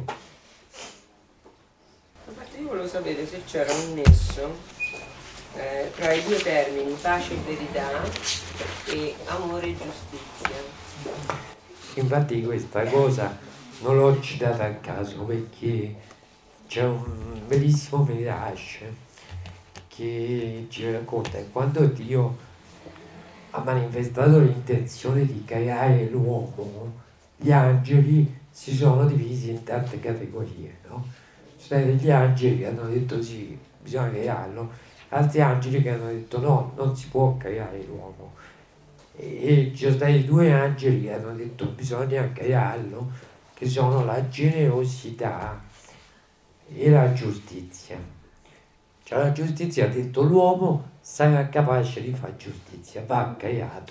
Io volevo sapere se c'era un nesso eh, tra i due termini pace e verità e amore e giustizia. Infatti questa cosa non l'ho citata a caso perché c'è un bellissimo Midrash che ci racconta che quando Dio ha manifestato l'intenzione di creare l'uomo, gli angeli si sono divisi in tante categorie, no? Ci sono degli angeli che hanno detto sì, bisogna crearlo, altri angeli che hanno detto no, non si può creare l'uomo. E ci sono stati due angeli che hanno detto bisogna crearlo, che sono la generosità e la giustizia. Cioè la giustizia ha detto l'uomo sarà capace di fare giustizia, va creato.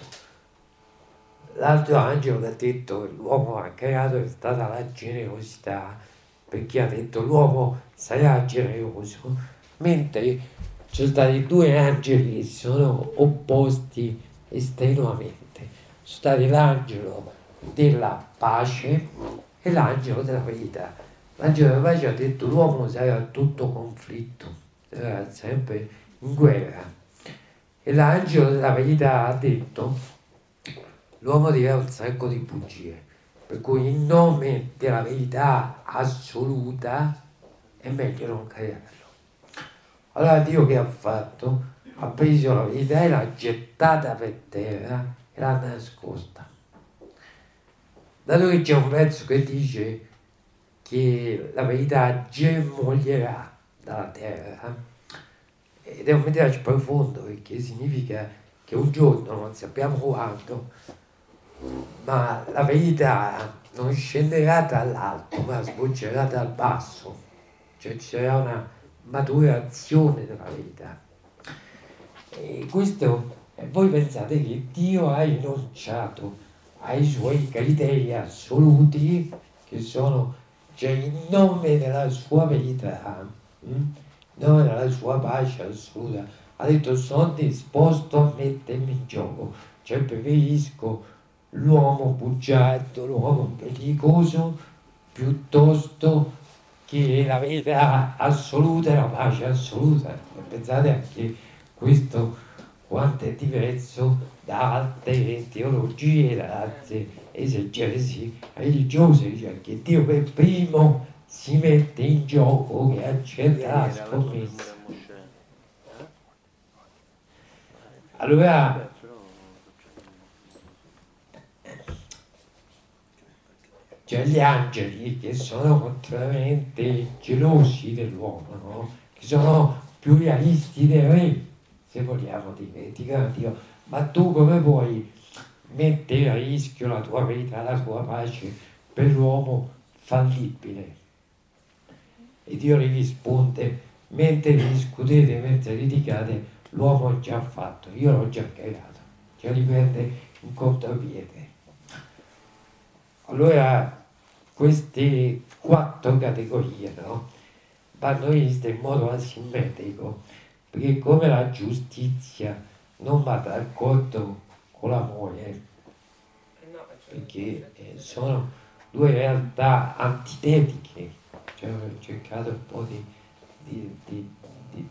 L'altro angelo che ha detto che l'uomo va creato è stata la generosità, perché ha detto l'uomo sarà generoso, mentre ci sono stati due angeli che sono opposti strenuamente. Sono stati l'angelo della pace e l'angelo della verità. L'angelo della pace ha detto l'uomo sarà tutto conflitto, sarà sempre in guerra. E l'angelo della verità ha detto l'uomo dirà un sacco di bugie, per cui in nome della verità assoluta è meglio non crearlo. Allora Dio che ha fatto? Ha preso la verità e l'ha gettata per terra e l'ha nascosta. Dato che c'è un verso che dice che la verità germoglierà dalla terra, ed è un messaggio profondo perché significa che un giorno, non sappiamo quando, ma la verità non scenderà dall'alto ma sboccerà dal basso, cioè ci sarà una maturazione della verità. E questo, e voi pensate che Dio ha rinunciato ai suoi criteri assoluti che sono, cioè in nome della sua verità, hm? in nome della sua pace assoluta, ha detto sono disposto a mettermi in gioco, cioè preferisco l'uomo bugiardo, l'uomo bellicoso piuttosto che la verità assoluta e la pace assoluta. E pensate anche questo quanto è diverso da altre teologie, da altre esegesi religiose, cioè che Dio per primo si mette in gioco e accetta la scommessa. Allora c'è gli angeli che sono contrariamente gelosi dell'uomo, no? Che sono più realisti dei re, se vogliamo dire, dicono a Dio, ma tu come puoi mettere a rischio la tua verità, la tua pace per l'uomo fallibile? E Dio gli risponde, mentre discutete, mentre litigate, l'uomo è già fatto, io l'ho già creato, cioè li prende in contropiede. Allora queste quattro categorie, no, vanno viste in modo asimmetrico, perché come la giustizia non va d'accordo con l'amore, perché eh, sono due realtà antitetiche, cioè ho cercato un po' di, di, di, di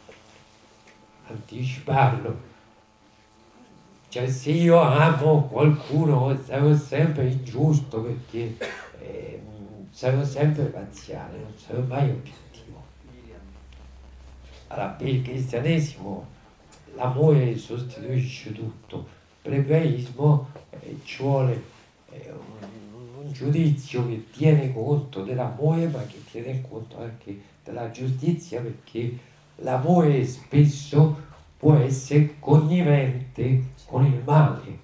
anticiparlo. Cioè se io amo qualcuno sarò sempre ingiusto perché eh, sarò sempre parziale, non sarò mai obiettivo. Allora per il cristianesimo l'amore sostituisce tutto, per l'ebraismo eh, ci vuole eh, un, un giudizio che tiene conto dell'amore ma che tiene conto anche della giustizia, perché l'amore spesso può essere connivente con il male,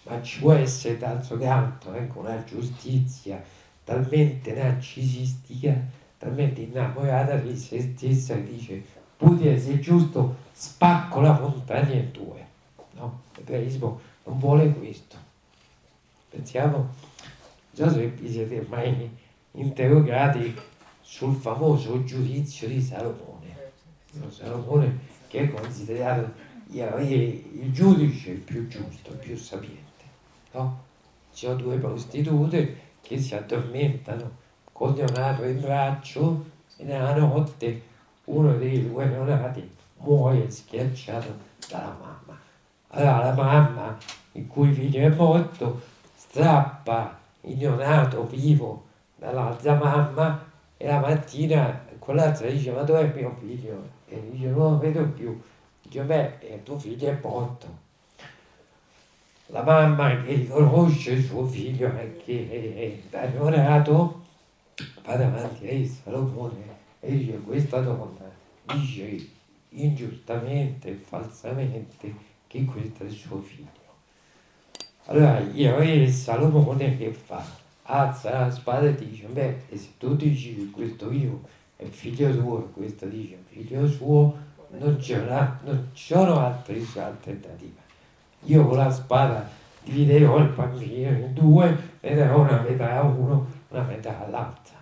ma ci può essere d'altro canto anche una giustizia talmente narcisistica, talmente innamorata di se stessa che dice Putin se è giusto spacco la montagna in due. No, l'ebraismo non vuole questo. Pensiamo, non so se vi siete mai interrogati sul famoso giudizio di Salomone. No, Salomone che è considerato il giudice più giusto, più sapiente. No? Ci sono due prostitute che si addormentano con neonato in braccio e nella notte uno dei due neonati muore schiacciato dalla mamma. Allora la mamma, il cui figlio è morto, strappa il neonato vivo dall'altra mamma e la mattina quell'altra dice ma dov'è mio figlio? E dice non lo vedo più. Dice beh, tuo figlio è morto. La mamma che riconosce il suo figlio che è neonato va davanti a Salomone e dice questa donna dice ingiustamente e falsamente che questo è il suo figlio. Allora il re Salomone che fa? Alza la spada e dice beh, e se tu dici che questo figlio è figlio tuo e questo dice figlio suo, non, non ci sono altre alternative. Io con la spada dividerò il bambino in due e darò una metà a uno, una metà all'altra.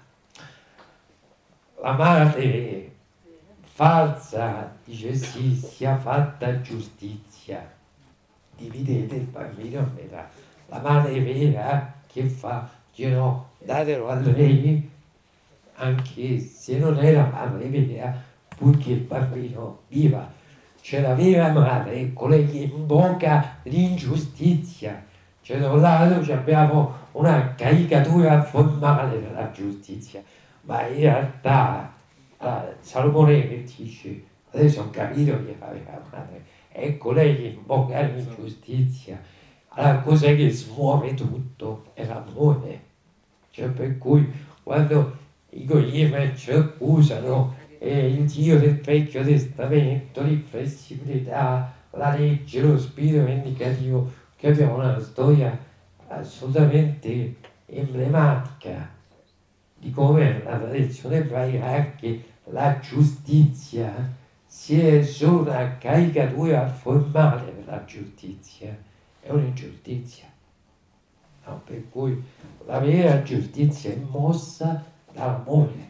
La madre falsa dice sì, sia fatta giustizia, dividete il bambino a metà. La madre vera che fa? Dice no, datelo a lei, anche se non è la madre vera, purché il bambino viva. C'è la vera madre, colei che invoca l'ingiustizia. Cioè da un lato abbiamo una caricatura formale della giustizia, ma in realtà allora, Salomone che dice, adesso ho capito che è la vera madre, è colei che invoca l'ingiustizia. Allora cos'è che smuove tutto? È l'amore. Cioè per cui quando i goyim ci accusano eh, il Dio del Vecchio Testamento, l'inflessibilità, la legge, lo spirito vendicativo, che abbiamo una storia assolutamente emblematica di come la tradizione ebraica anche la giustizia sia solo una caricatura formale della giustizia, è un'ingiustizia. No, per cui la vera giustizia è mossa dall'amore.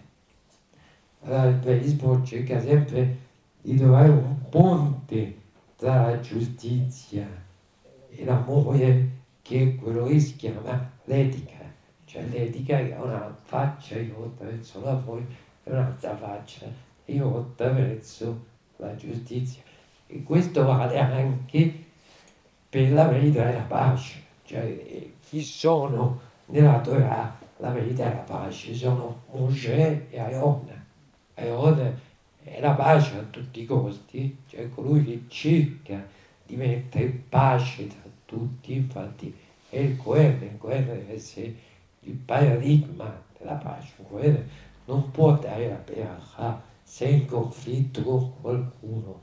Allora il verismo cerca sempre di trovare un ponte tra la giustizia e l'amore, che è quello che si chiama l'etica. Cioè l'etica che ha una faccia rivolta verso l'amore e un'altra faccia rivolta verso la giustizia. E questo vale anche per la verità e la pace. Cioè chi sono nella Torah la verità e la pace? Sono Mosè e Aaron. Aaron è la pace a tutti i costi, cioè colui che cerca di mettere pace tra tutti, infatti è il Cohen, il Cohen deve essere il paradigma della pace. Il Cohen non può dare la beracha se è in conflitto con qualcuno.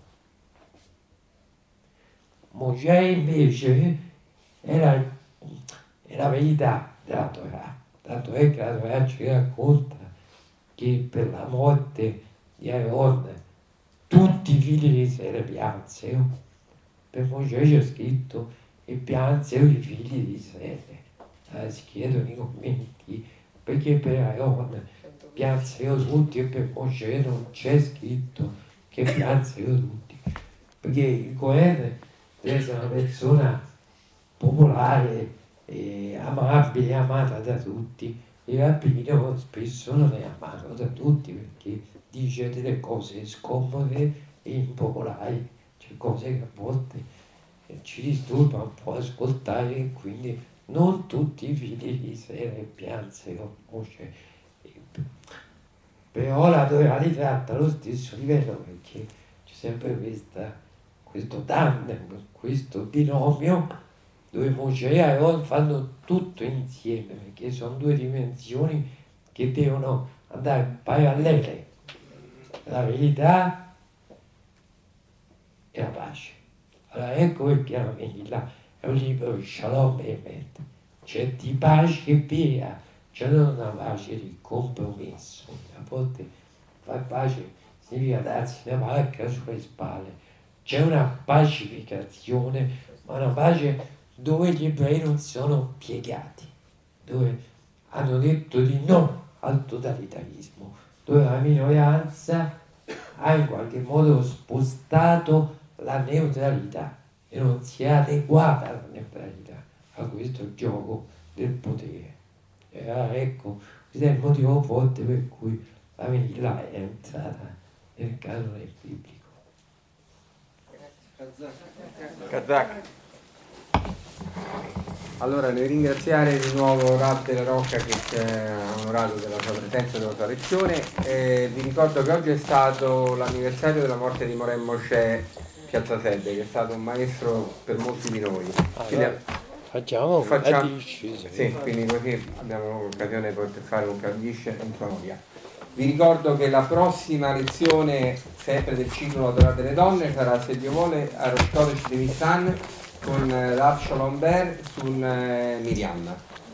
Mosè invece è la, è la verità della Torah, tanto è che la Torah ci racconta che per la morte di Aaron tutti i figli di Israele piansero. Per Mosè c'è scritto e piansero i figli di Israele. Eh, si chiedono i commenti perché per Aaron piansero tutti e per Mosè non c'è scritto che piansero tutti. Perché il Cohen deve essere una persona popolare, e amabile, amata da tutti. Il rabbino spesso non è amato da tutti perché dice delle cose scomode e impopolari, cioè cose che a volte ci disturba un po' ascoltare, e quindi non tutti i figli di Israele piansero Mosè. Però la Torah li tratta allo stesso livello perché c'è sempre questa, questo tandem, questo binomio dove Mosè e Aaron fanno tutto insieme, perché sono due dimensioni che devono andare parallele, la verità e la pace. Allora ecco il piano Mechila, è è un libro Shalom Emet, c'è di pace e via, c'è non una pace di compromesso. A volte fare pace significa darsi una palca sulle spalle, c'è una pacificazione, ma una pace dove gli ebrei non sono piegati, dove hanno detto di no al totalitarismo, dove la minoranza ha in qualche modo spostato la neutralità e non si è adeguata alla neutralità, a questo gioco del potere. E allora, ecco, questo è il motivo forte per cui la Melilla è entrata nel canone biblico. Kazak. Allora, nel ringraziare di nuovo Rav della Rocca che ci ha onorato della sua presenza e della sua lezione, eh, vi ricordo che oggi è stato l'anniversario della morte di Moren Moshe Piazza Sede, che è stato un maestro per molti di noi. Quindi, facciamo un Kaddish. Sì, quindi così abbiamo l'occasione di poter fare un Kaddish in sua memoria. Vi ricordo che la prossima lezione, sempre del ciclo Adorare delle donne, sarà, se Dio vuole, a Rosh Chodesh di Nissan con Rav Shalom Ber su Miriam.